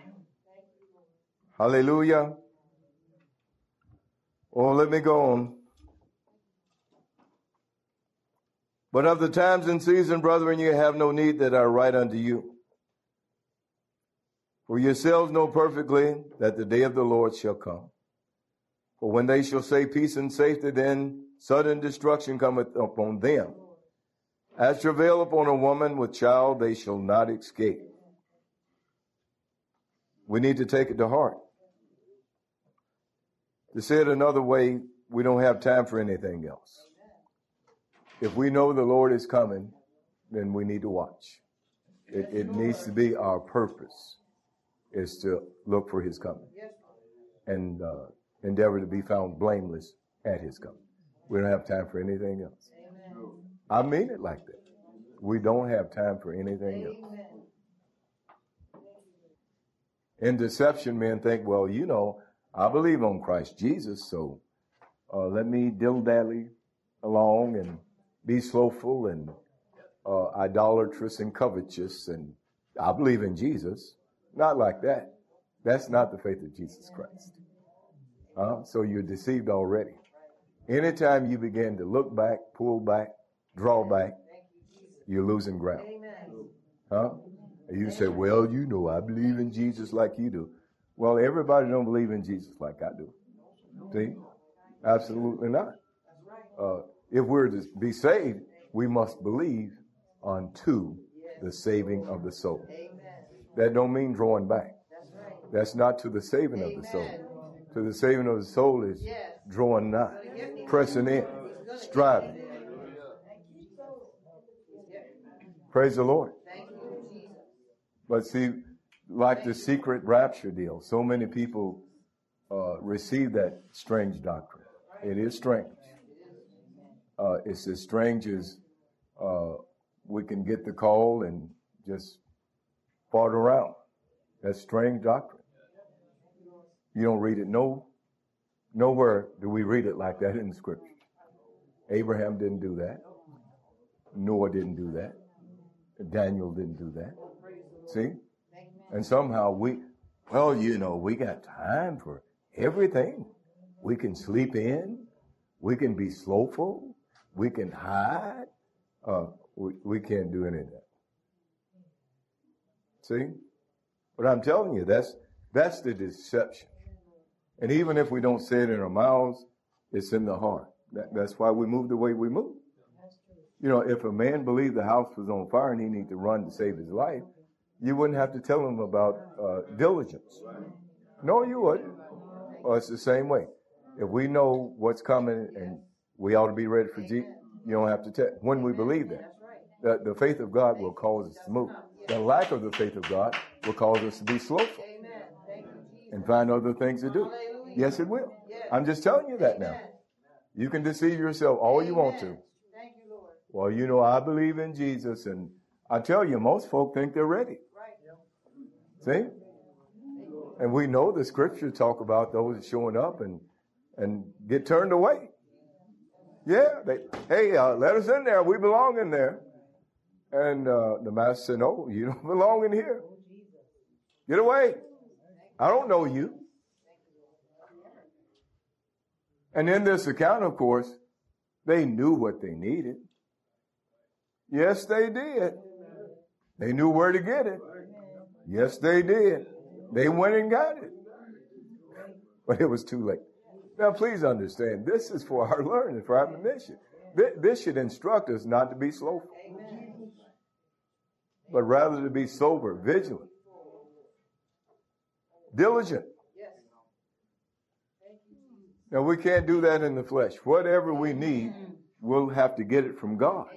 Hallelujah. Oh, let me go on. But of the times and season, brethren, you have no need that I write unto you. For yourselves know perfectly that the day of the Lord shall come. For when they shall say peace and safety, then sudden destruction cometh upon them. As travail upon a woman with child, they shall not escape. We need to take it to heart. To say it another way, we don't have time for anything else. If we know the Lord is coming, then we need to watch. It needs to be our purpose, is to look for his coming and endeavor to be found blameless at his coming. We don't have time for anything else. I mean it like that. We don't have time for anything else. In deception, men think, well, I believe on Christ Jesus, so let me dilly-dally along and be slothful and idolatrous and covetous, and I believe in Jesus. Not like that. That's not the faith of Jesus Christ. So you're deceived already. Anytime you begin to look back, pull back, draw back, you're losing ground. And you say, well, I believe in Jesus like you do. Well, everybody don't believe in Jesus like I do. See? Absolutely not. If we're to be saved, we must believe unto the saving of the soul. That don't mean drawing back. That's not to the saving of the soul. To the saving of the soul is drawing nigh, pressing in, striving. Praise the Lord. But see, like the secret rapture deal, so many people receive that strange doctrine. It is strange. It's as strange as we can get the call and just fart around. That's strange doctrine. You don't read it. Nowhere do we read it like that in the scripture. Abraham didn't do that. Noah didn't do that. Daniel didn't do that. See? And somehow we got time for everything. We can sleep in. We can be slowful. We can hide. We can't do any of that. See? But I'm telling you, that's the deception. And even if we don't say it in our mouths, it's in the heart. That's why we move the way we move. If a man believed the house was on fire and he needed to run to save his life, you wouldn't have to tell him about diligence. No, you wouldn't. Well, it's the same way. If we know what's coming and we ought to be ready for Jesus, you don't have to tell. When we believe that, the faith of God will cause us to move. The lack of the faith of God will cause us to be slowful and find other things to do. Yes, it will. I'm just telling you that now. You can deceive yourself all you want to. Well, I believe in Jesus, and I tell you, most folk think they're ready. See? And we know the scriptures talk about those showing up and get turned away. Yeah, let us in there. We belong in there. And the master said, no, you don't belong in here. Get away. I don't know you. And in this account, of course, they knew what they needed. Yes, they did. They knew where to get it. Yes, they did. They went and got it. But it was too late. Now, please understand, this is for our learning, for our admonition. This should instruct us not to be slowful, but rather to be sober, vigilant, diligent. Now, we can't do that in the flesh. Whatever we need, we'll have to get it from God.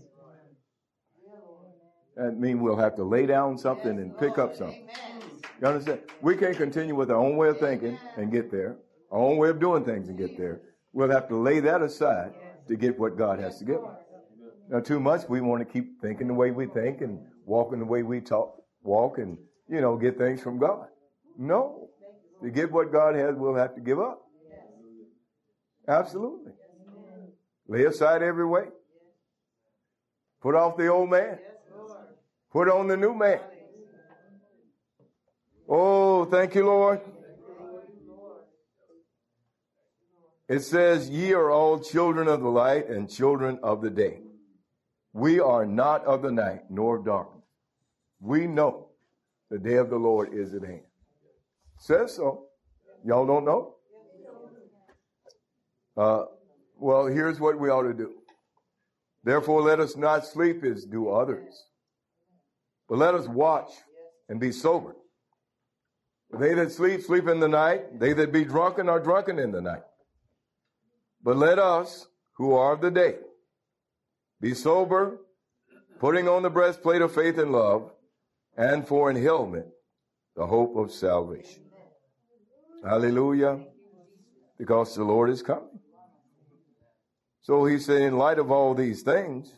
That means we'll have to lay down something and pick up something. You understand? We can't continue with our own way of thinking and get there, our own way of doing things and get there. We'll have to lay that aside to get what God has to give us. Now, too much, we want to keep thinking the way we think and walking the way we walk and, get things from God. No. To get what God has, we'll have to give up. Absolutely. Lay aside every way. Put off the old man. Put on the new man. Oh, thank you, Lord. It says, ye are all children of the light and children of the day. We are not of the night nor of darkness. We know the day of the Lord is at hand. Says so. Y'all don't know? Well, here's what we ought to do. Therefore, let us not sleep as do others, but let us watch and be sober. They that sleep, sleep in the night. They that be drunken are drunken in the night. But let us, who are of the day, be sober, putting on the breastplate of faith and love, and for an helmet, the hope of salvation. Hallelujah. Because the Lord is coming. So he said, in light of all these things,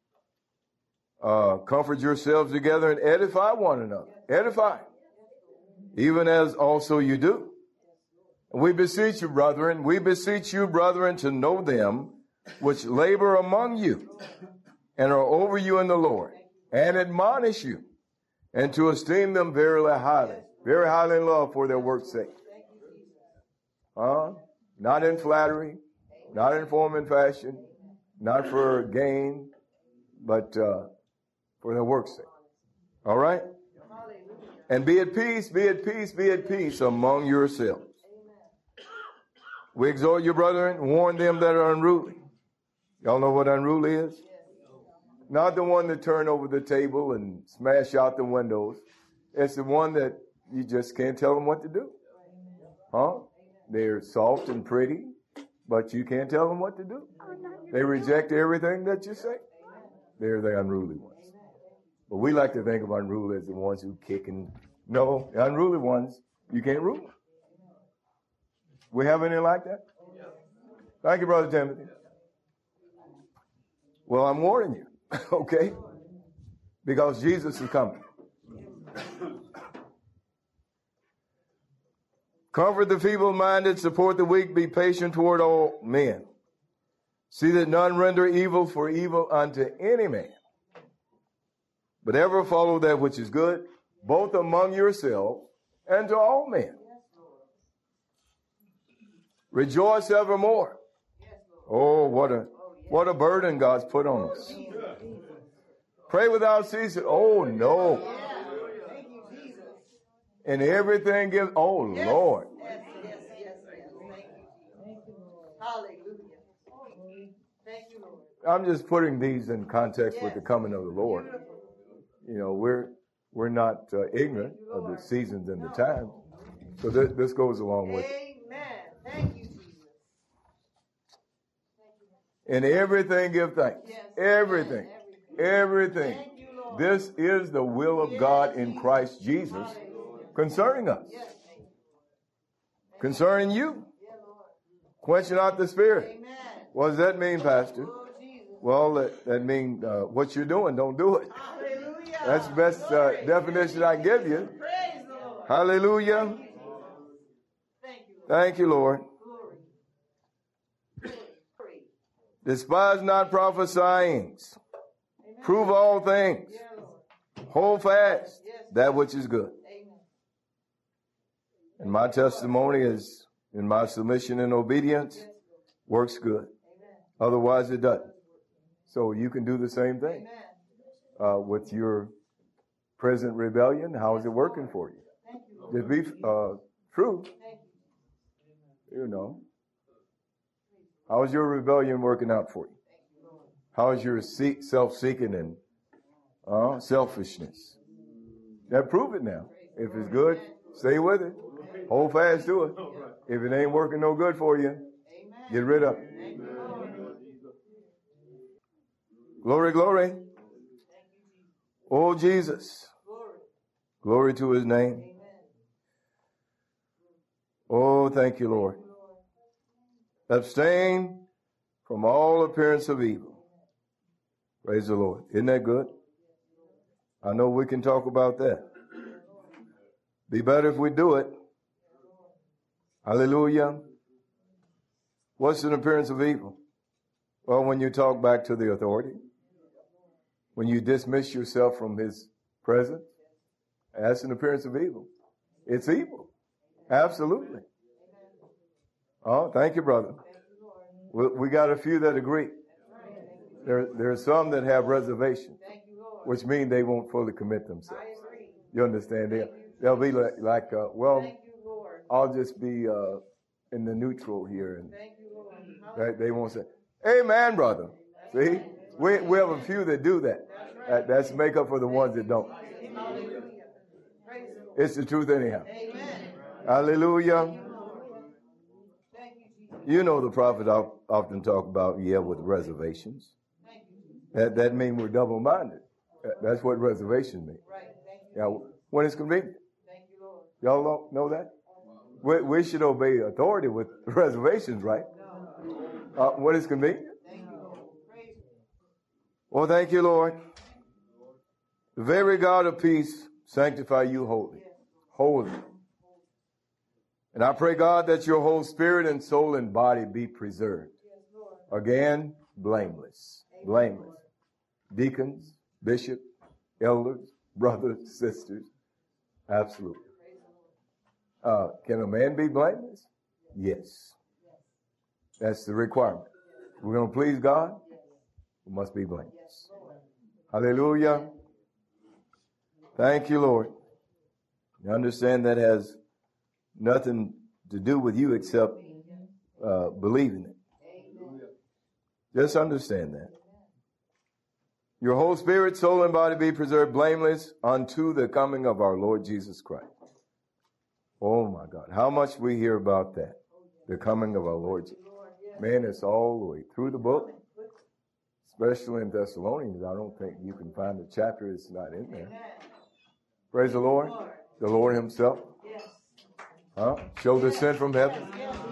comfort yourselves together and edify one another. Edify. Even as also you do. We beseech you, brethren, to know them which labor among you and are over you in the Lord, and admonish you, and to esteem them very highly in love for their work's sake. Not in flattery, not in form and fashion, not for gain, but for their work's sake. All right? And be at peace, be at peace, be at peace among yourselves. We exhort you, brethren, warn them that are unruly. Y'all know what unruly is? Not the one that turn over the table and smash out the windows. It's the one that you just can't tell them what to do. Huh? They're soft and pretty, but you can't tell them what to do. They reject everything that you say. They're the unruly ones. But we like to think of unruly as the ones who kick and... No, the unruly ones, you can't rule. We have any like that? Thank you, Brother Timothy. Well, I'm warning you, okay? Because Jesus is coming. Comfort the feeble-minded, support the weak, be patient toward all men. See that none render evil for evil unto any man, but ever follow that which is good, both among yourselves and to all men. Rejoice evermore. Oh, what a burden God's put on us. Pray without ceasing. Oh, no. And everything gives. Oh, Lord. Hallelujah. Thank you, Lord. I'm just putting these in context with the coming of the Lord. You know, we're not ignorant of the seasons and the times. So this goes along with it. Amen. Thank you, Jesus. In everything give thanks. Yes. Everything. Everything. Thank you, Lord. This is the will of God in Christ Jesus concerning us. Yes. Concerning you. Yeah, Lord. Quenching out the spirit. Amen. What does that mean, Pastor? Oh, Jesus. Well, that means what you're doing, don't do it. Hallelujah. That's the best definition I can give you. Praise the Lord. Hallelujah. Thank you, Lord. Thank you, Lord. Glory. Despise not prophesying. Amen. Prove all things. Yeah, Lord. Hold fast Yes. that which is good. Amen. And my testimony is in my submission and obedience works good. Amen. Otherwise it doesn't. So you can do the same thing Amen. with your present rebellion. How is it working for you? Thank you, Lord. To be true, Thank you. you know. How is your rebellion working out for you? How is your self-seeking and selfishness? Now prove it now. If it's good, stay with it. Hold fast to it. If it ain't working no good for you, get rid of it. Glory, glory. Oh, Jesus. Glory to his name. Oh, thank you, Lord. Abstain from all appearance of evil. Praise the Lord. Isn't that good? I know we can talk about that. Be better if we do it. Hallelujah. What's an appearance of evil? Well, when you talk back to the authority, when you dismiss yourself from his presence, that's an appearance of evil. It's evil. Absolutely. Oh, thank you, brother. We got a few that agree. There are some that have reservations, which mean they won't fully commit themselves. You understand? They'll be like well, I'll just be in the neutral here, and they won't say, "Amen, brother." See, we have a few that do that. That's make up for the ones that don't. It's the truth anyhow. Hallelujah. You know the prophet often talk about, with reservations. That means we're double-minded. That's what reservations mean. Yeah, when it's convenient. Y'all know that? We should obey authority with reservations, right? When it's convenient. Well, thank you, Lord. The very God of peace sanctify you wholly. Holy. And I pray, God, that your whole spirit and soul and body be preserved. Again, blameless. Blameless. Deacons, bishop, elders, brothers, sisters. Absolutely. Can a man be blameless? Yes. That's the requirement. If we're going to please God, we must be blameless. Hallelujah. Thank you, Lord. You understand that has nothing to do with you except believing it. Just understand that. Your whole spirit, soul, and body be preserved blameless unto the coming of our Lord Jesus Christ. Oh my God. How much we hear about that. The coming of our Lord Jesus. Man, it's all the way through the book. Especially in Thessalonians. I don't think you can find a chapter that's not in there. Praise the Lord. The Lord himself. Huh? Shall descend from heaven.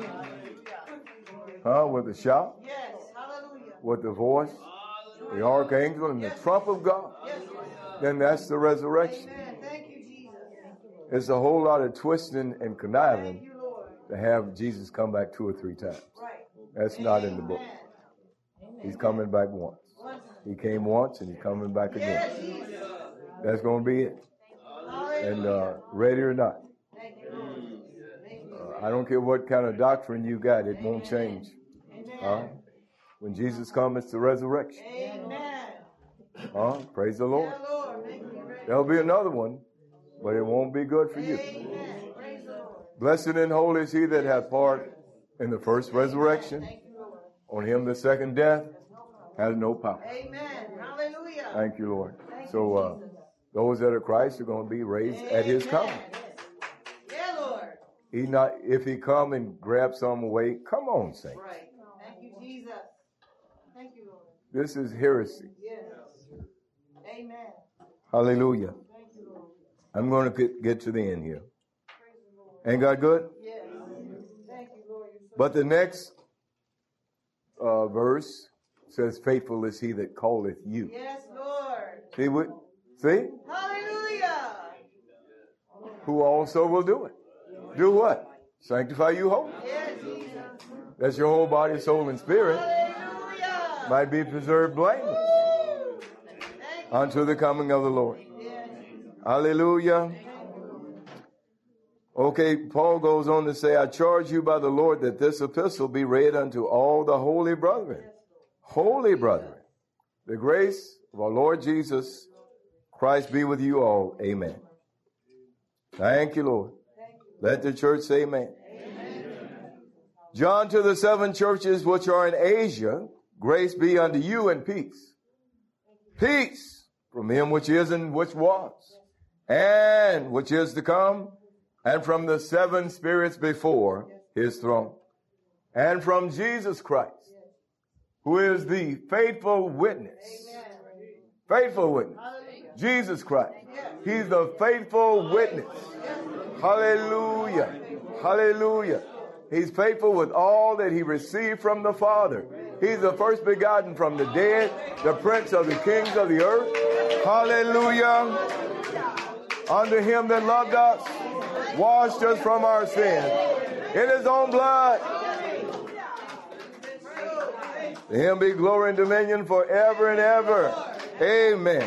Huh? With a shout. With the voice. The archangel and the trump of God. Then that's the resurrection. It's a whole lot of twisting and conniving to have Jesus come back 2 or 3 times. That's not in the book. He's coming back once. He came once and he's coming back again. That's going to be it. And ready or not. I don't care what kind of doctrine you got, it won't change. When Jesus comes, it's the resurrection. Praise the Lord. There'll be another one, but it won't be good for you. Blessed and holy is he that hath part in the first resurrection. On him the second death has no power. Thank you, Lord. So those that are Christ are going to be raised at his coming. If he come and grab some away, come on, saints. Thank you, Jesus. Thank you, Lord. This is heresy. Yes. Amen. Hallelujah. Thank you, Lord. I'm going to get to the end here. Ain't God good? Yes. Thank you, Lord. But the next verse says, faithful is he that calleth you. Yes, Lord. See? Hallelujah. Who also will do it. Do what? Sanctify you whole. Yes, Jesus. That's your whole body, soul, and spirit. Hallelujah. Might be preserved blameless unto the coming of the Lord. Yes. Hallelujah. Okay, Paul goes on to say, I charge you by the Lord that this epistle be read unto all the holy brethren. Holy brethren. The grace of our Lord Jesus Christ be with you all. Amen. Thank you, Lord. Let the church say amen. John to the 7 churches which are in Asia, grace be unto you and peace. Peace from him which is and which was, and which is to come, and from the 7 spirits before his throne, and from Jesus Christ, who is the faithful witness. Faithful witness. Jesus Christ. He's the faithful witness. Hallelujah. Hallelujah. He's faithful with all that he received from the Father. He's the first begotten from the dead, the prince of the kings of the earth. Hallelujah. Unto him that loved us, washed us from our sins in his own blood. To him be glory and dominion forever and ever. Amen.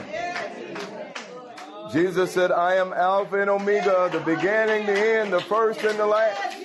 Jesus said, I am Alpha and Omega, the beginning, the end, the first and the last.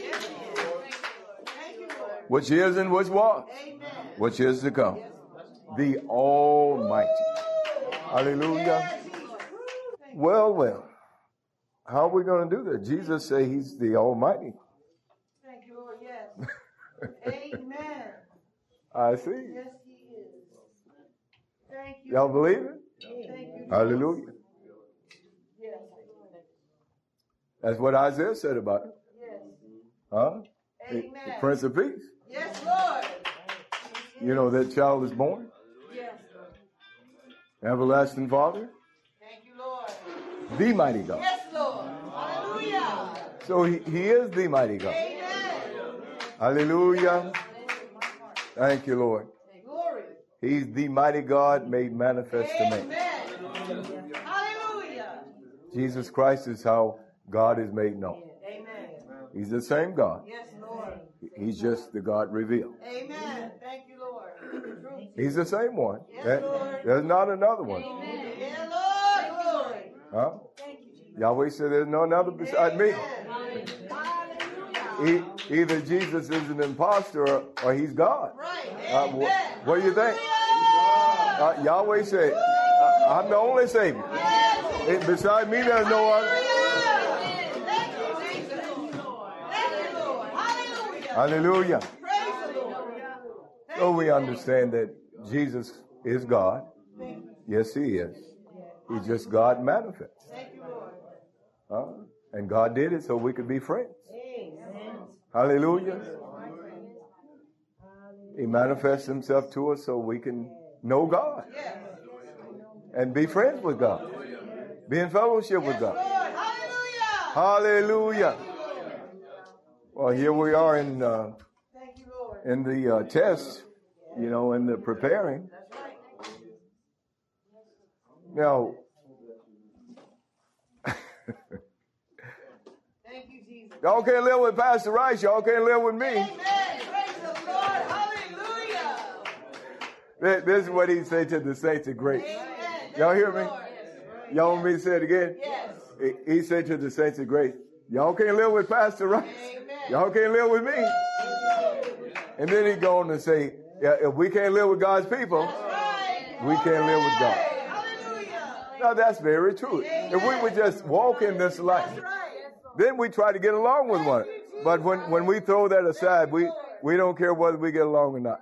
Which is and which was, which is to come. The Almighty. Hallelujah. Well, well. How are we going to do that? Jesus said he's the Almighty. Thank you, Lord. Yes. Amen. I see. Yes, he is. Thank you. Y'all believe it? Thank you. Hallelujah. Yes. That's what Isaiah said about it. Yes. Huh? Amen. The Prince of Peace. Yes, Lord. You know that child is born. Yes. Everlasting Father. Thank you, Lord. The mighty God. Yes, Lord. Hallelujah. So he is the mighty God. Amen. Hallelujah. Thank you, Lord. Glory. He's the mighty God made manifest to man. Amen. Hallelujah. Jesus Christ is how God is made known. Amen. He's the same God. Yes, Lord. He's just the God revealed. Amen. Thank you, Lord. He's the same one. Yes, Lord. There's not another one. Amen. Yeah, Lord. Glory. Huh? Thank you, Jesus. Yahweh said there's no another beside me. Hallelujah. Either Jesus is an imposter or he's God. Right. What, Amen. what do you think? Yahweh said, I'm the only Savior. Beside me, there's no other. Hallelujah. Praise the Lord. So we understand that Jesus is God. Yes, he is. He's just God manifest. Thank you, Lord. And God did it so we could be friends. Hallelujah. He manifests himself to us so we can know God and be friends with God. Be in fellowship with God. Lord, hallelujah. Hallelujah. Well, here we are in Thank you, Lord. in the test, in the preparing. Now, Thank you, Jesus. y'all can't live with Pastor Rice. Y'all can't live with me. Amen. Praise the Lord. Hallelujah. This is what he said to the saints of grace. Amen. Y'all hear me? Lord. Y'all want me to say it again? Yes. He said to the saints of grace, y'all can't live with Pastor Rice. Amen. Y'all can't live with me. And then he go on to say, if we can't live with God's people, we can't live with God. Hallelujah. Now that's very true. If we would just walk in this life, then we try to get along with one. But when we throw that aside, we don't care whether we get along or not.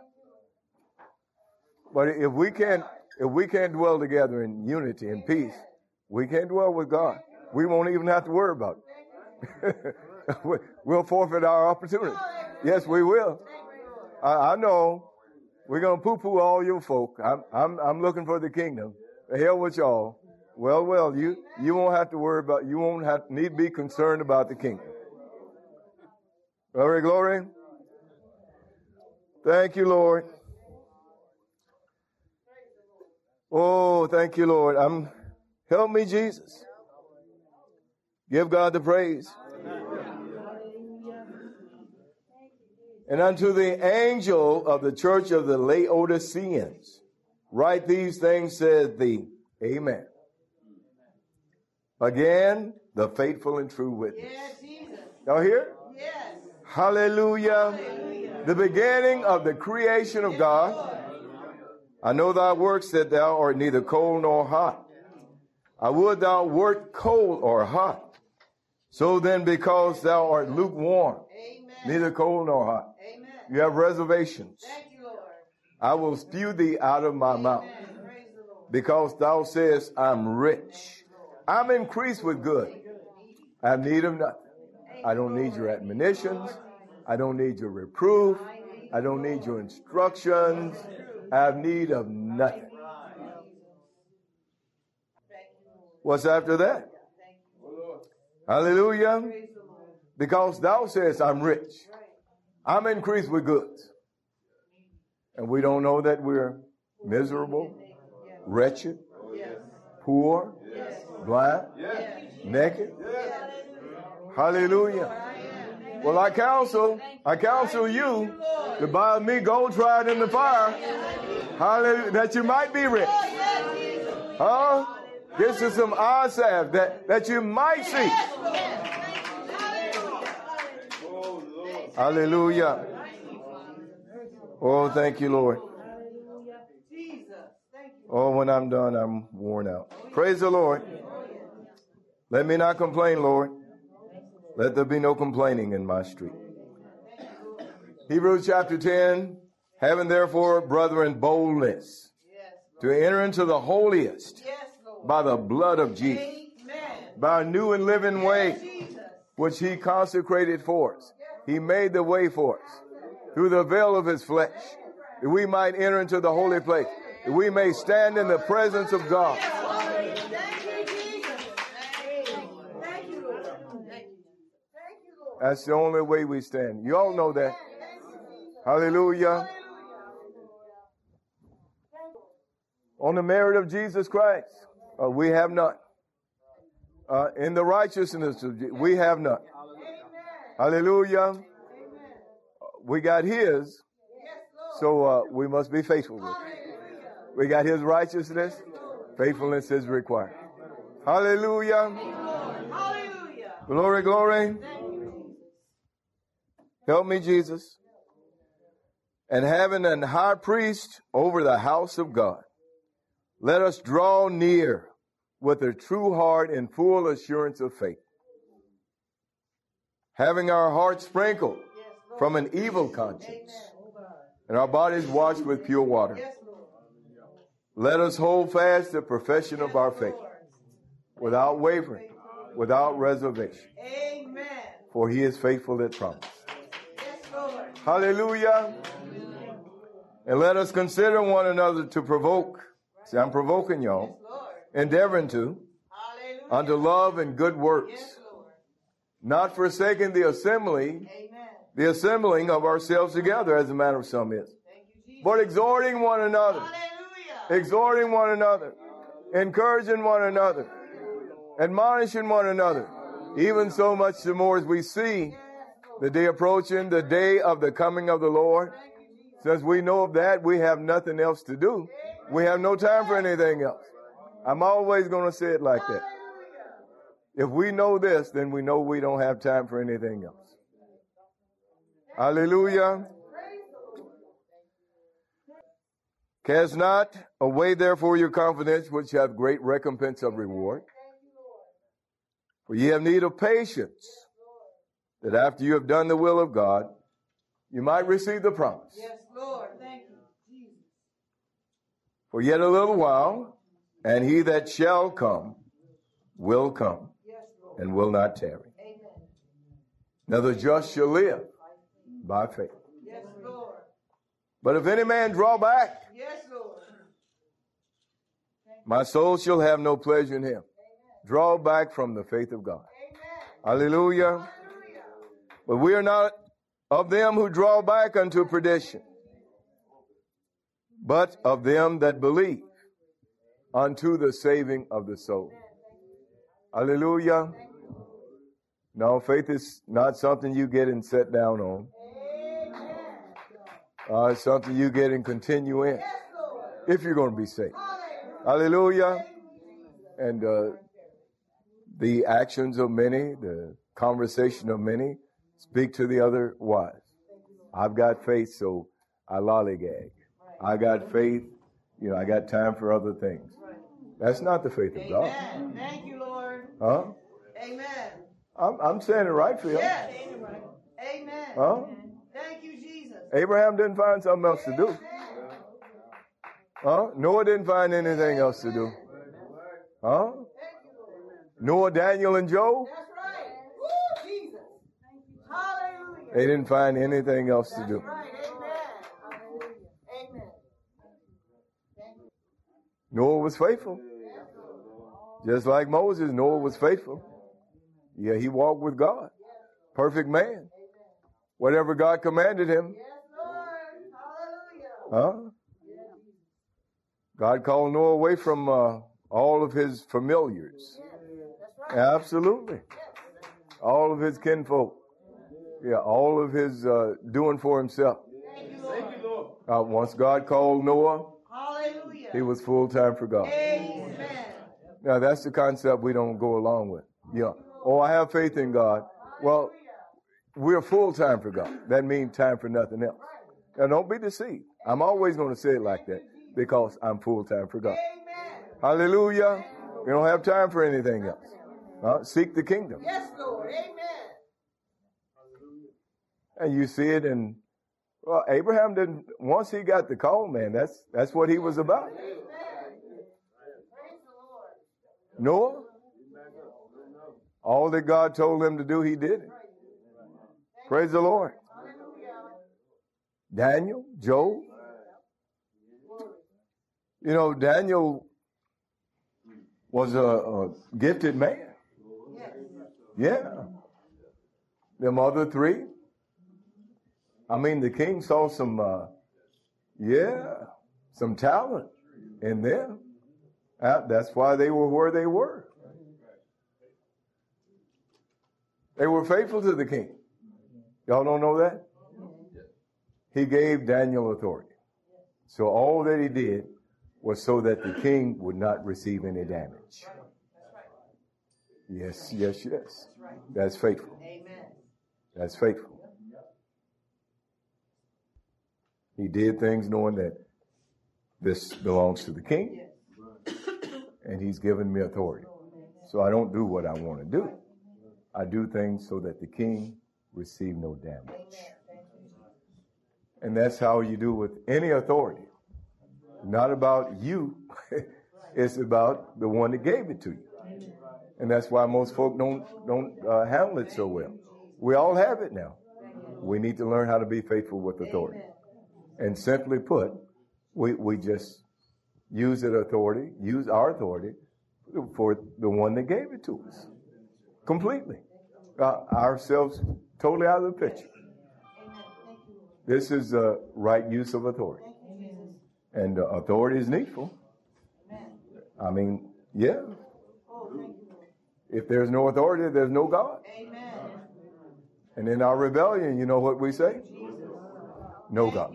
But if we can't dwell together in unity and peace, we can't dwell with God. We won't even have to worry about it. We'll forfeit our opportunity. Yes, we will. I know we're gonna poo-poo all your folk. I'm looking for the kingdom. The hell with y'all. Well, you won't have to worry about. You won't need to be concerned about the kingdom. Glory, glory. Thank you, Lord. Oh, thank you, Lord. Help me, Jesus. Give God the praise. And unto the angel of the church of the Laodiceans, write these things, said the Amen. Again, the faithful and true witness. Yes, Jesus. Y'all hear? Yes. Hallelujah. The beginning of the creation of God. I know thy works, that thou art neither cold nor hot. I would thou wert cold or hot. So then, because thou art lukewarm, neither cold nor hot, you have reservations, Thank you, Lord. I will spew thee out of my mouth. Praise the Lord. Because thou sayest, I'm rich. I'm increased with good. I have need of nothing. I don't need your admonitions. I don't need your reproof. I don't need your instructions. I have need of nothing. What's after that? Hallelujah. Because thou sayest, I'm rich. I'm increased with goods. And we don't know that we're miserable, wretched, poor, blind, naked. Hallelujah. Well, I counsel you to buy me gold tried in the fire. Hallelujah. That you might be rich. Huh? This is some eye salve that you might see. Hallelujah. Oh, thank you, Lord. Oh, when I'm done, I'm worn out. Praise the Lord. Let me not complain, Lord. Let there be no complaining in my street. Hebrews chapter 10, having therefore, brethren, boldness to enter into the holiest by the blood of Jesus, by a new and living way, which he consecrated for us. He made the way for us through the veil of his flesh, that we might enter into the holy place, that we may stand in the presence of God. That's the only way we stand. You all know that. Hallelujah. On the merit of Jesus Christ, we have none. In the righteousness of Jesus, we have none. Hallelujah. We got his, so we must be faithful with it. We got his righteousness. Faithfulness is required. Hallelujah. Glory, glory. Help me, Jesus. And having an high priest over the house of God, let us draw near with a true heart and full assurance of faith, having our hearts sprinkled from an evil conscience, and our bodies washed with pure water. Yes, Lord. Let us hold fast the profession of our faith without wavering, without reservation, Amen. for he is faithful that promised. Yes, Lord. Hallelujah. And let us consider one another to provoke. See, I'm provoking y'all. Lord. Endeavoring to, Hallelujah. unto love and good works, Yes, Lord. not forsaking the Amen. assembling of ourselves together, as a matter of some is, Thank you, Jesus. but exhorting one another, Hallelujah. encouraging one another, admonishing one another, even so much the more as we see the day approaching, the day of the coming of the Lord. Since we know of that, we have nothing else to do. We have no time for anything else. I'm always going to say it like that. If we know this, then we know we don't have time for anything else. Hallelujah. Cast not away therefore your confidence, which hath great recompense of reward. For ye have need of patience, that after you have done the will of God, you might receive the promise. Yes, Lord. Thank you, Jesus. For yet a little while, and he that shall come will come, Yes, Lord. and will not tarry. Amen. Now the just shall live by faith. Yes, Lord. But if any man draw back, Yes, Lord. my soul shall have no pleasure in him. Draw back from the faith of God. Amen. Hallelujah. Hallelujah. But we are not of them who draw back unto perdition, but of them that believe unto the saving of the soul. Hallelujah. No, faith is not something you get and sit down on. It's something you get and continue in if you're going to be saved. Hallelujah. And the actions of many, the conversation of many speak to the other wise. I've got faith, so I lollygag. I got faith, I got time for other things. That's not the faith of God. Amen. Thank you, Lord. Huh? Amen. I'm saying it right, Phil. Yes. Amen. Huh? Thank you, Jesus. Abraham didn't find something else to do. Huh? Noah didn't find anything else to do. Huh? Noah, Daniel, and Job, That's right. Woo, Jesus. Hallelujah. they didn't find anything else to do. Right. Amen. Amen. Noah was faithful. Just like Moses, Noah was faithful. Yeah, he walked with God. Perfect man. Whatever God commanded him. Yes, Lord. Hallelujah. Huh? God called Noah away from all of his familiars. That's right. Absolutely. All of his kinfolk. Yeah, all of his doing for himself. Thank you, Lord. Once God called Noah, Hallelujah. he was full time for God. Amen. Now that's the concept we don't go along with. Yeah. Oh, I have faith in God. Well, we're full time for God. That means time for nothing else. Now don't be deceived. I'm always going to say it like that because I'm full time for God. Amen. Hallelujah. We don't have time for anything else. Seek the kingdom. Yes, Lord. Amen. And you see it in, well, Abraham didn't, once he got the call, man, that's what he was about. Amen. Praise the Lord. Noah, all that God told him to do, he did it. Praise the Lord. Hallelujah. Daniel, Job. Daniel was a gifted man. Yeah. Them other three. I mean, the king saw some talent in them. That's why they were where they were. They were faithful to the king. Y'all don't know that? He gave Daniel authority. So all that he did was so that the king would not receive any damage. Yes. That's faithful. Amen. That's faithful. He did things knowing that this belongs to the king, and he's given me authority. So I don't do what I want to do. I do things so that the king receive no damage. And that's how you do with any authority. Not about you. It's about the one that gave it to you. And that's why most folk don't handle it so well. We all have it now. We need to learn how to be faithful with authority. And simply put, we just use our authority for the one that gave it to us. Completely. Ourselves totally out of the picture. This is the right use of authority. And authority is needful. I mean, yeah. If there's no authority, there's no God. And in our rebellion, you know what we say? No God.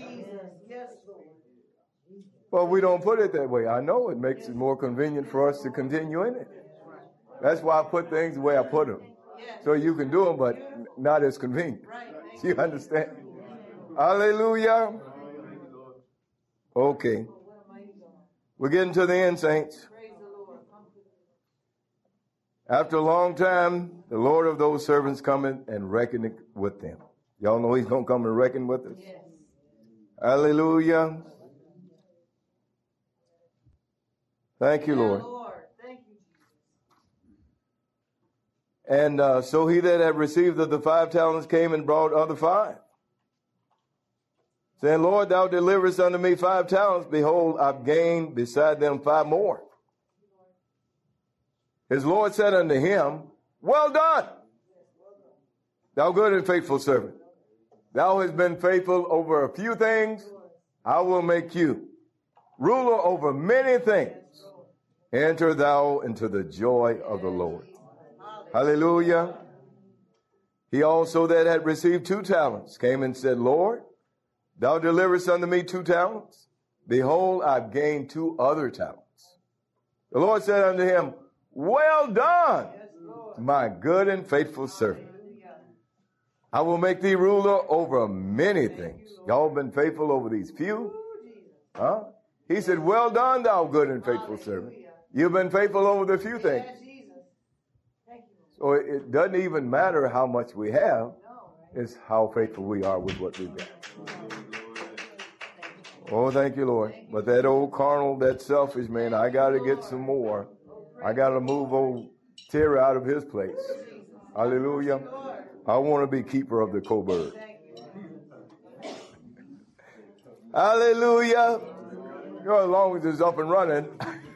Well, we don't put it that way. I know it makes it more convenient for us to continue in it. That's why I put things the way I put them. So you can do them, but not as convenient. Do you understand? Hallelujah. Okay. We're getting to the end, saints. After a long time, the Lord of those servants cometh and reckoneth with them. Y'all know he's going to come and reckon with us? Yes. Hallelujah. Thank you, Lord. Thank you, Jesus. And so he that had received of the 5 talents came and brought other 5. Saying, Lord, thou deliverest unto me 5 talents. Behold, I've gained beside them 5 more. His Lord said unto him, well done, thou good and faithful servant. Thou hast been faithful over a few things. I will make you ruler over many things. Enter thou into the joy of the Lord. Hallelujah. He also that had received 2 talents came and said, Lord, thou deliverest unto me 2 talents. Behold, I've gained 2 other talents. The Lord said unto him, well done, my good and faithful servant. I will make thee ruler over many things. Y'all been faithful over these few? Huh? He said, well done, thou good and faithful servant. You've been faithful over the few things. So it doesn't even matter how much we have. It's how faithful we are with what we've got. Oh, thank you, Lord. But that old carnal, that selfish man, I got to get some more. I got to move old Terry out of his place. Hallelujah. I want to be keeper of the cobbird. Hallelujah. You know, as long as it's up and running.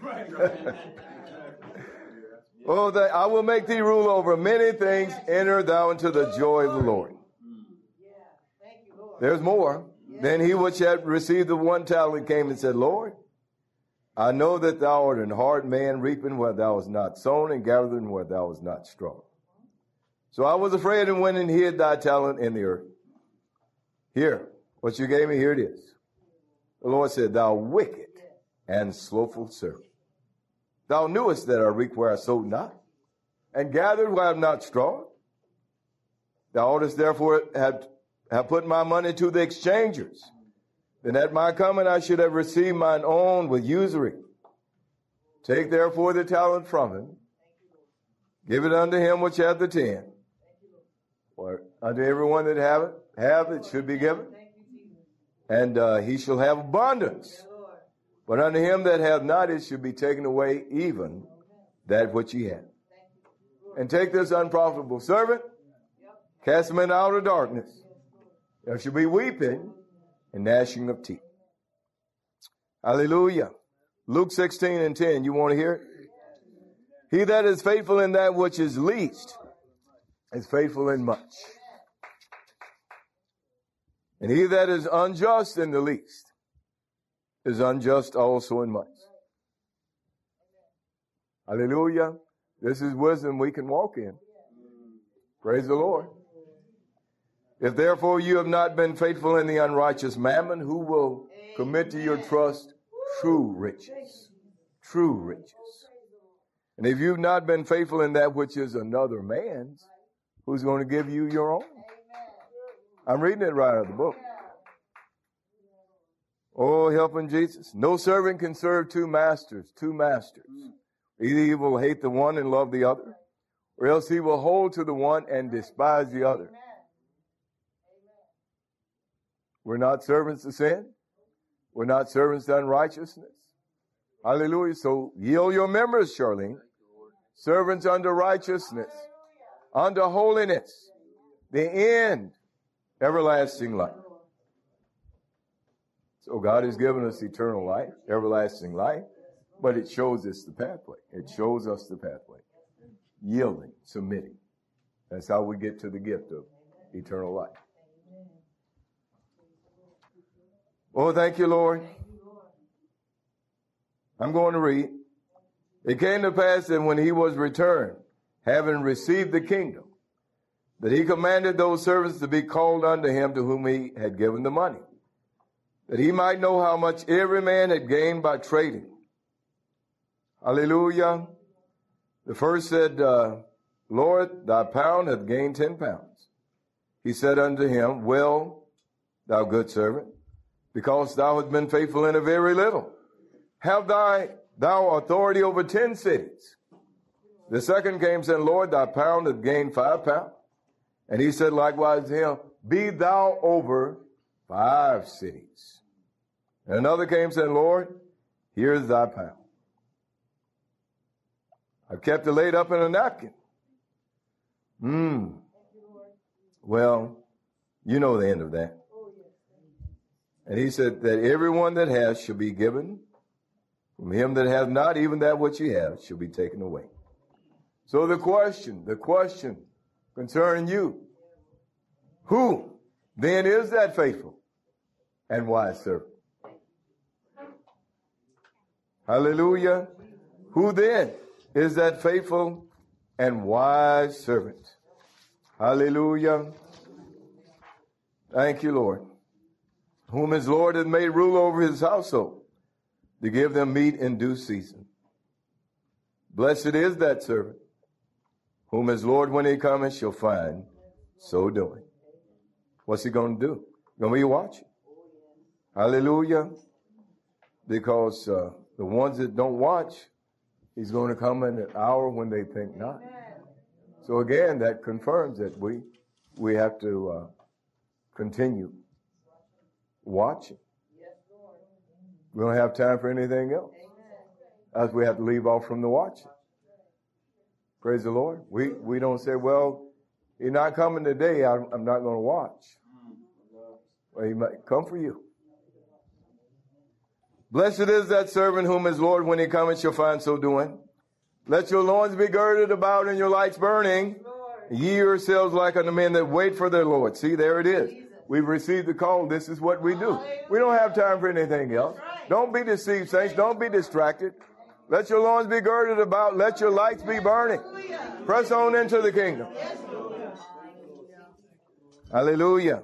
Oh, I will make thee rule over many things. Enter thou into the joy of the Lord. There's more. Then he which had received the 1 talent came and said, Lord, I know that thou art an hard man, reaping where thou hast not sown and gathering where thou hast not strong. So I was afraid and went and hid thy talent in the earth. Here, what you gave me, here it is. The Lord said, thou wicked and slothful servant. Thou knewest that I reaped where I sowed not, and gathered where I have not strawed. Thou oughtest therefore have put my money to the exchangers. Then at my coming I should have received mine own with usury. Take therefore the talent from him. Give it unto him which hath the 10. For unto everyone that have it should be given. And he shall have abundance. But unto him that hath not, it should be taken away even that which he hath. And take this unprofitable servant, cast him into outer darkness. There shall be weeping and gnashing of teeth. Hallelujah. Luke 16:10. You want to hear it? He that is faithful in that which is least is faithful in much. And he that is unjust in the least is unjust also in much. Hallelujah. This is wisdom we can walk in. Praise the Lord. If therefore you have not been faithful in the unrighteous mammon, who will commit to your trust true riches? True riches. And if you've not been faithful in that which is another man's, who's going to give you your own? I'm reading it right out of the book. Oh, helping Jesus. No servant can serve 2 masters. 2 masters. Either he will hate the one and love the other, or else he will hold to the one and despise the other. We're not servants to sin. We're not servants to unrighteousness. Hallelujah. So yield your members, Charlene. Servants unto righteousness, unto holiness, the end, everlasting life. So God has given us eternal life, everlasting life, but it shows us the pathway. It shows us the pathway. Yielding, submitting. That's how we get to the gift of eternal life. Oh, thank you, Lord. I'm going to read. It came to pass that when he was returned, having received the kingdom, that he commanded those servants to be called unto him to whom he had given the money, that he might know how much every man had gained by trading. Hallelujah. The first said, Lord, thy pound hath gained 10 pounds. He said unto him, well, thou good servant, because thou hast been faithful in a very little, have thou authority over 10 cities. The second came saying, Lord, thy pound hath gained 5 pounds. And he said likewise to him, be thou over 5 cities. And another came saying, Lord, here is thy pound. I've kept it laid up in a napkin. Well, you know the end of that. And he said that everyone that has shall be given. From him that hath not, even that which he hath shall be taken away. So the question concerning you, who then is that faithful and wise servant? Hallelujah. Who then is that faithful and wise servant? Hallelujah. Thank you, Lord. Whom his Lord hath made ruler over his household, to give them meat in due season. Blessed is that servant, whom his Lord, when he cometh, shall find so doing. What's he going to do? Going to be watching. Hallelujah. Because the ones that don't watch, he's going to come in an hour when they think not. So again, that confirms that we have to continue watching. We don't have time for anything else. As we have to leave off from the watching. Praise the Lord. We don't say, well, he's not coming today, I'm not going to watch. Well, he might come for you. Blessed is that servant whom his Lord, when he cometh, shall find so doing. Let your loins be girded about and your lights burning. Ye yourselves like unto men that wait for their Lord. See, there it is. We've received the call. This is what we do. We don't have time for anything else. Don't be deceived, saints. Don't be distracted. Let your loins be girded about. Let your lights be burning. Press on into the kingdom. Hallelujah.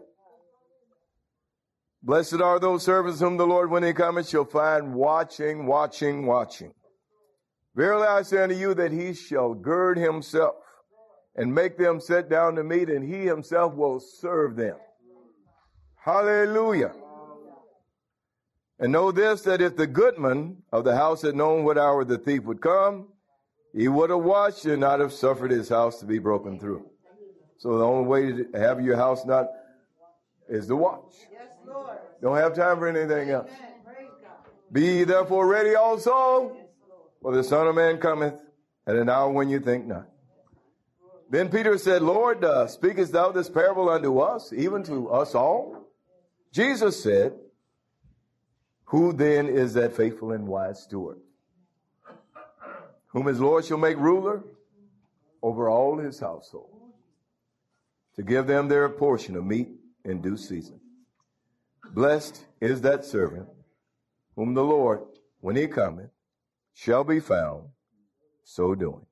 Blessed are those servants whom the Lord, when he cometh, shall find watching, watching, watching. Verily I say unto you that he shall gird himself and make them sit down to meat, and he himself will serve them. Hallelujah. And know this, that if the goodman of the house had known what hour the thief would come, he would have watched and not have suffered his house to be broken through. So the only way to have your house not is to watch. Yes, Lord. Don't have time for anything else. Be ye therefore ready also, for the Son of Man cometh at an hour when you think not. Then Peter said, Lord, speakest thou this parable unto us, even to us all? Jesus said, who then is that faithful and wise steward, whom his Lord shall make ruler over all his household, to give them their portion of meat in due season? Blessed is that servant, whom the Lord, when he cometh, shall be found so doing.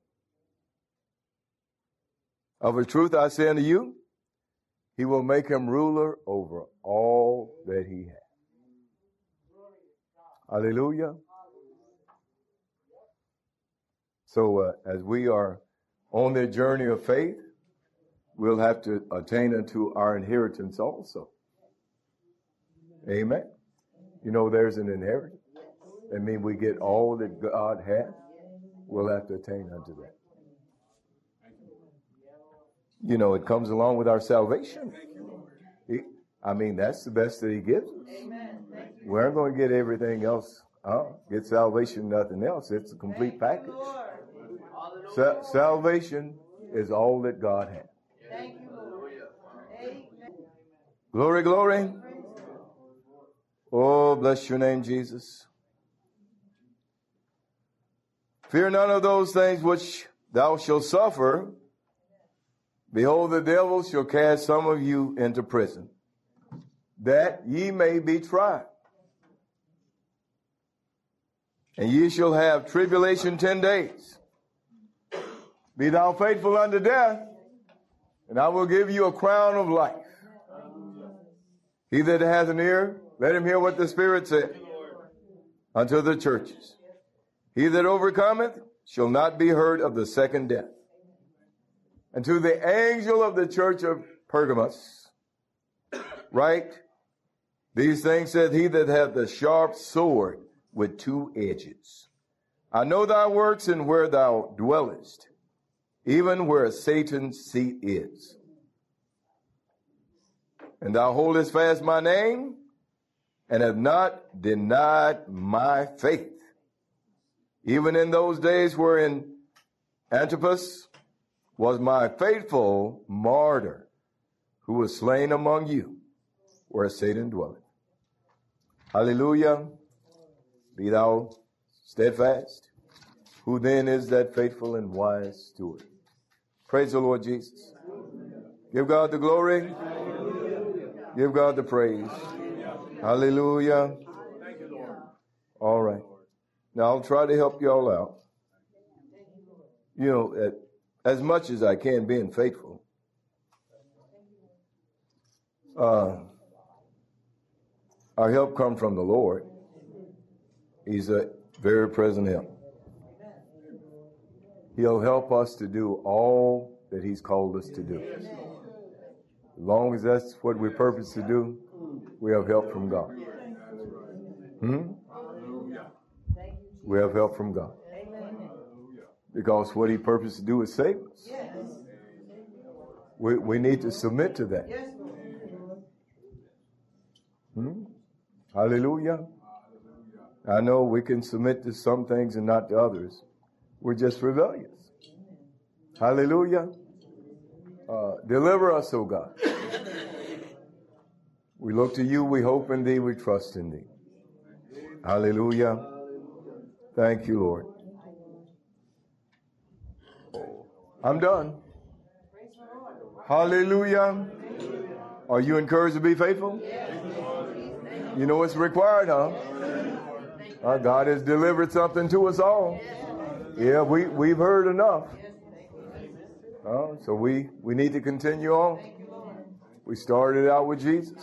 Of a truth I say unto you, he will make him ruler over all that he hath. Hallelujah. So as we are on the journey of faith, we'll have to attain unto our inheritance also. Amen. You know, there's an inheritance. That means we get all that God has. We'll have to attain unto that. You know, it comes along with our salvation. I mean, that's the best that he gives us. We aren't going to get everything else. Get salvation, nothing else. It's a complete package. Salvation is all that God has. Thank you, Lord. Amen. Glory, glory. Oh, bless your name, Jesus. Fear none of those things which thou shalt suffer. Behold, the devil shall cast some of you into prison, that ye may be tried. And ye shall have tribulation 10 days. Be thou faithful unto death, and I will give you a crown of life. He that hath an ear, let him hear what the Spirit saith unto the churches. He that overcometh shall not be hurt of the second death. And to the angel of the church of Pergamos, write, these things saith he that hath the sharp sword with two edges. I know thy works and where thou dwellest, even where Satan's seat is. And thou holdest fast my name, and have not denied my faith. Even in those days wherein Antipas was my faithful martyr, who was slain among you, where Satan dwelleth. Hallelujah. Be thou steadfast. Who then is that faithful and wise steward? Praise the Lord Jesus. Give God the glory. Give God the praise. Hallelujah. All right. Now I'll try to help y'all out. You know, as much as I can, being faithful. Our help comes from the Lord. He's a very present help. He'll help us to do all that he's called us to do. As long as that's what we purpose to do, we have help from God. We have help from God. Because what he purposed to do is save us. We need to submit to that. Hallelujah. I know we can submit to some things and not to others. We're just rebellious. Hallelujah. Deliver us, O God. We look to you, we hope in thee, we trust in thee. Hallelujah. Thank you, Lord. I'm done. Hallelujah. Are you encouraged to be faithful? You know it's required, huh? God has delivered something to us all. Yeah, we've heard enough. So we need to continue on. We started out with Jesus.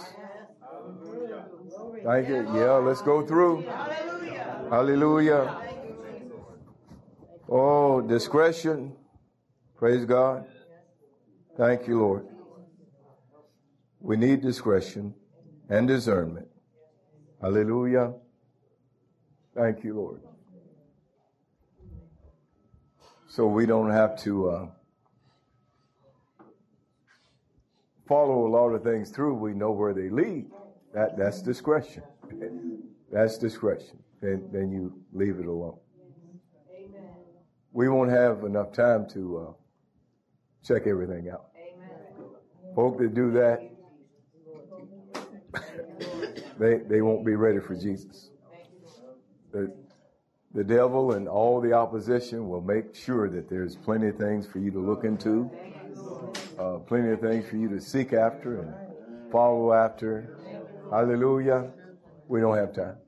Thank you. Yeah, let's go through. Hallelujah. Oh, discretion. Praise God. Thank you, Lord. We need discretion and discernment. Hallelujah. Thank you, Lord. So we don't have to follow a lot of things through. We know where they lead. That's discretion. That's discretion. Then you leave it alone. Amen. We won't have enough time to check everything out. Amen. Folk that do that, they won't be ready for Jesus. The devil and all the opposition will make sure that there's plenty of things for you to look into, plenty of things for you to seek after and follow after. Hallelujah. We don't have time.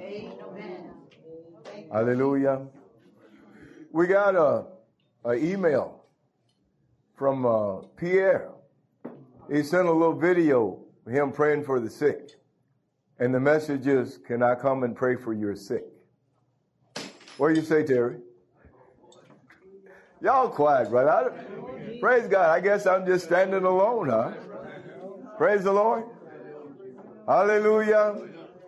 Hallelujah. We got a email from Pierre. He sent a little video of him praying for the sick. And the message is, can I come and pray for your sick? What do you say, Terry? Y'all quiet, brother. Praise God. I guess I'm just standing alone, huh? Praise the Lord. Hallelujah.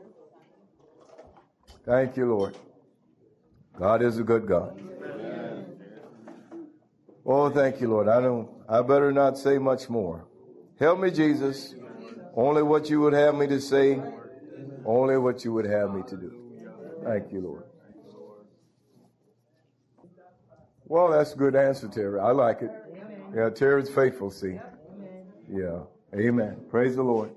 Thank you, Lord. God is a good God. Oh, thank you, Lord. I better not say much more. Help me, Jesus. Only what you would have me to say, only what you would have me to do. Thank you, Lord. Well, that's a good answer, Terry. I like it. Yeah, Terry's faithful, see. Yeah. Amen. Praise the Lord.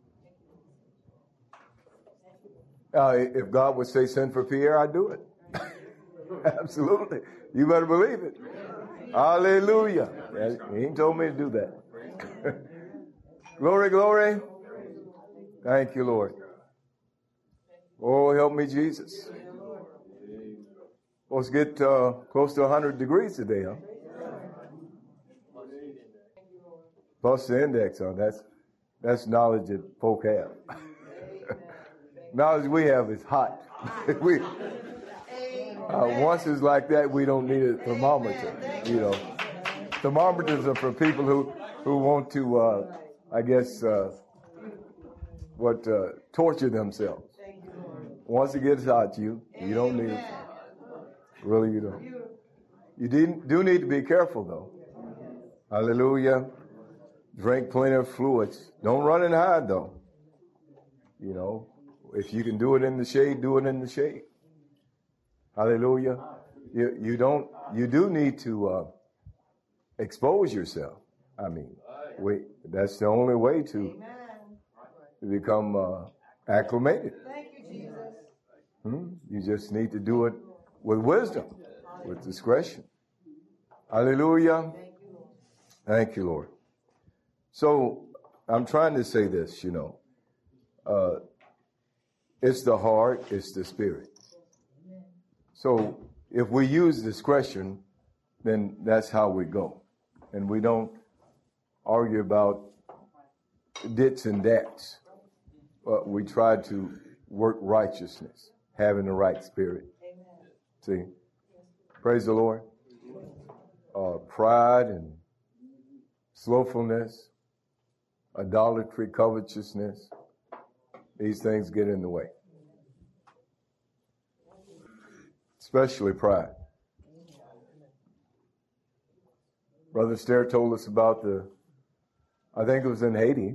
If God would say send for Pierre, I'd do it. Absolutely. You better believe it. Hallelujah. He ain't told me to do that. Glory, glory. Thank you, Lord. Oh, help me, Jesus. Supposed to get close to 100 degrees today, huh? Plus the index on that's knowledge that folk have. Knowledge we have is hot. Once it's like that, we don't need a thermometer. You know, thermometers are for people who want to, torture themselves. Once it gets hot, you don't need it. Really, you don't. You do need to be careful, though. Hallelujah. Drink plenty of fluids. Don't run and hide, though. You know, if you can do it in the shade, do it in the shade. Hallelujah. You do need to expose yourself. I mean, that's the only way to become acclimated. Thank you, Jesus. You just need to do it with wisdom, with discretion. Hallelujah. Thank you, Lord. So I'm trying to say this, you know. It's the heart, it's the spirit. So if we use discretion, then that's how we go. And we don't argue about dits and dats. But we try to work righteousness, having the right spirit. See? Praise the Lord. Pride and slothfulness, idolatry, covetousness, these things get in the way. Especially pride. Brother Stair told us about I think it was in Haiti.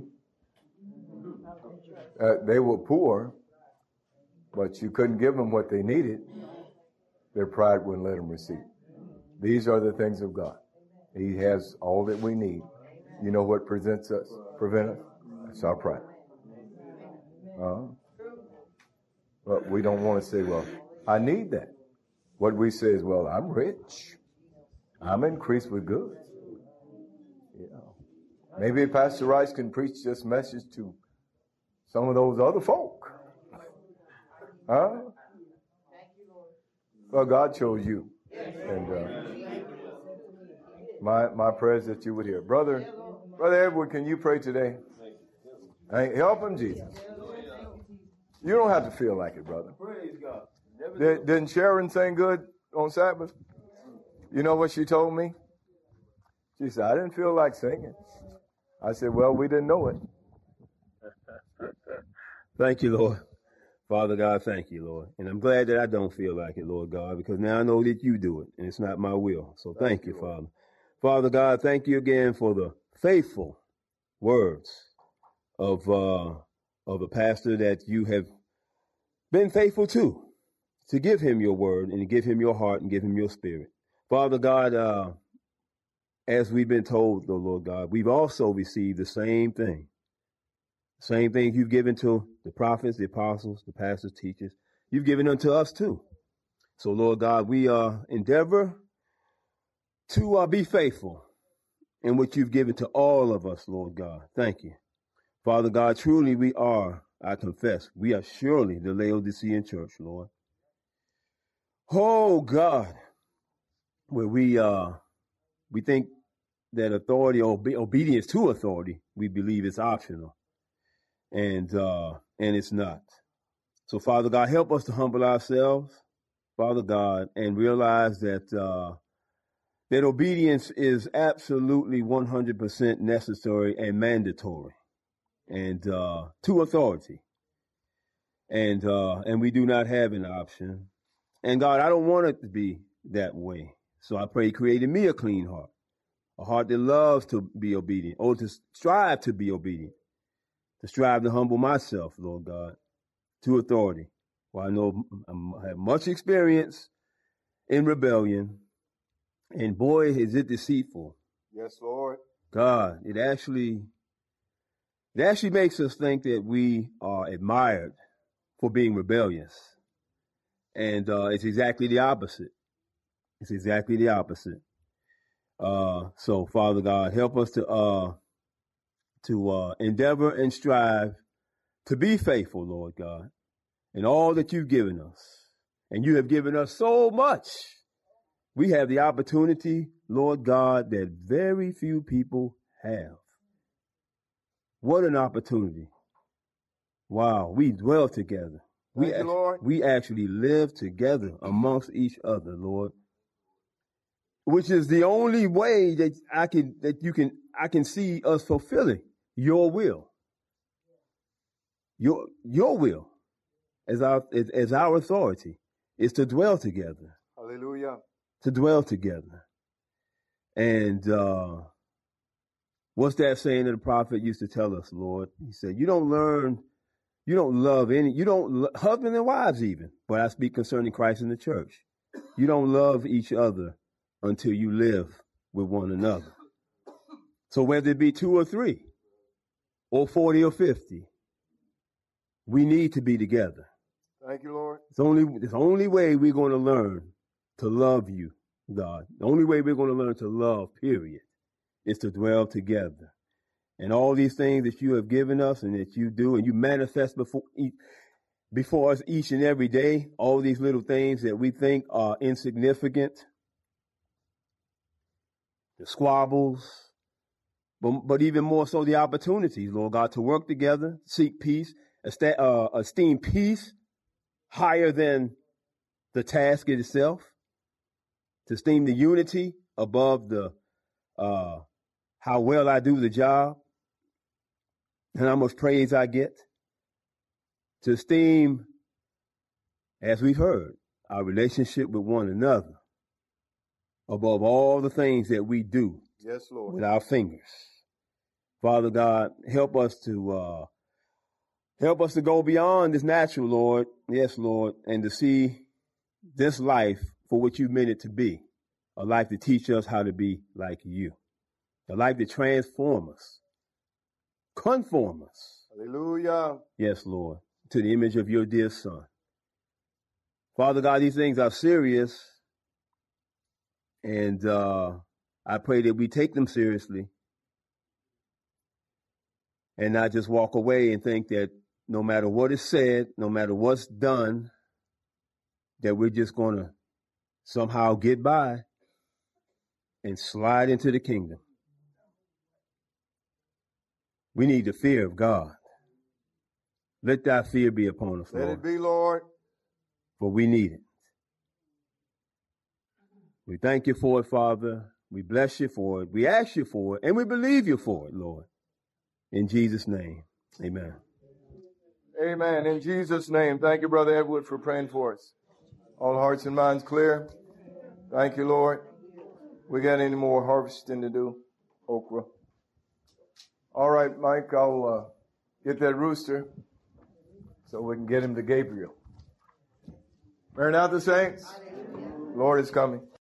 They were poor, but you couldn't give them what they needed. Their pride wouldn't let them receive. These are the things of God. He has all that we need. You know what prevent us? That's our pride. But we don't want to say, well, I need that. What we say is, well, I'm rich. I'm increased with goods. You know, maybe Pastor Rice can preach this message to some of those other folk. Huh? Well, God chose you. And my prayer is that you would hear. Brother Edward, can you pray today? Hey, help him, Jesus. You don't have to feel like it, brother. Praise God. Didn't Sharon sing good on Sabbath? You know what she told me? She said, I didn't feel like singing. I said, well, we didn't know it. Thank you, Lord. Father God, thank you, Lord. And I'm glad that I don't feel like it, Lord God, because now I know that you do it, and it's not my will. So thank you, Father. Father God, thank you again for the faithful words of a pastor that you have been faithful to give him your word and to give him your heart and give him your spirit. Father God, as we've been told, though, Lord God, we've also received the same thing. Same thing you've given to the prophets, the apostles, the pastors, teachers. You've given unto us too. So, Lord God, we endeavor to be faithful in what you've given to all of us, Lord God. Thank you. Father God, truly we are, I confess, we are surely the Laodicean church, Lord. Oh God, where we think that authority or obedience to authority, we believe is optional. And it's not. So, Father God, help us to humble ourselves, Father God, and realize that that obedience is absolutely 100% necessary and mandatory, and to authority. And we do not have an option. And God, I don't want it to be that way. So I pray, create in me a clean heart, a heart that loves to be obedient, or to strive to be obedient to strive to humble myself, Lord God, to authority. For I know I have much experience in rebellion, and boy, is it deceitful. Yes, Lord. God, it actually makes us think that we are admired for being rebellious. And it's exactly the opposite. It's exactly the opposite. So, Father God, help us to endeavor and strive to be faithful, Lord God, in all that you've given us. And you have given us so much. We have the opportunity, Lord God, that very few people have. What an opportunity. Wow, we dwell together. Thank you, Lord. We actually live together amongst each other, Lord. Which is the only way that I can see us fulfilling your will. Your will as our authority is to dwell together. Hallelujah. To dwell together. And what's that saying that the prophet used to tell us, Lord? He said, husband and wives even, but I speak concerning Christ and the church. You don't love each other until you live with one another. So whether it be 2 or 3, or 40 or 50, we need to be together. Thank you, Lord. It's the only way we're going to learn to love you, God. The only way we're going to learn to love, period, is to dwell together. And all these things that you have given us and that you do and you manifest before us each and every day, all these little things that we think are insignificant, the squabbles, but even more so the opportunities, Lord God, to work together, seek peace, esteem peace higher than the task itself, to esteem the unity above the how well I do the job and how much praise I get, to esteem, as we've heard, our relationship with one another above all the things that we do. Yes, Lord. With our fingers. Father God, help us to go beyond this natural, Lord. Yes, Lord, and to see this life for what you meant it to be, a life to teach us how to be like you, a life to transform us, conform us. Hallelujah. Yes, Lord, to the image of your dear Son. Father God, these things are serious, and I pray that we take them seriously and not just walk away and think that no matter what is said, no matter what's done, that we're just going to somehow get by and slide into the kingdom. We need the fear of God. Let that fear be upon us, Lord. Let it be, Lord. For we need it. We thank you for it, Father. We bless you for it. We ask you for it. And we believe you for it, Lord. In Jesus' name, amen. Amen. In Jesus' name. Thank you, Brother Edward, for praying for us. All hearts and minds clear. Thank you, Lord. We got any more harvesting to do? Okra. All right, Mike, I'll get that rooster so we can get him to Gabriel. Marry out the saints. Lord is coming.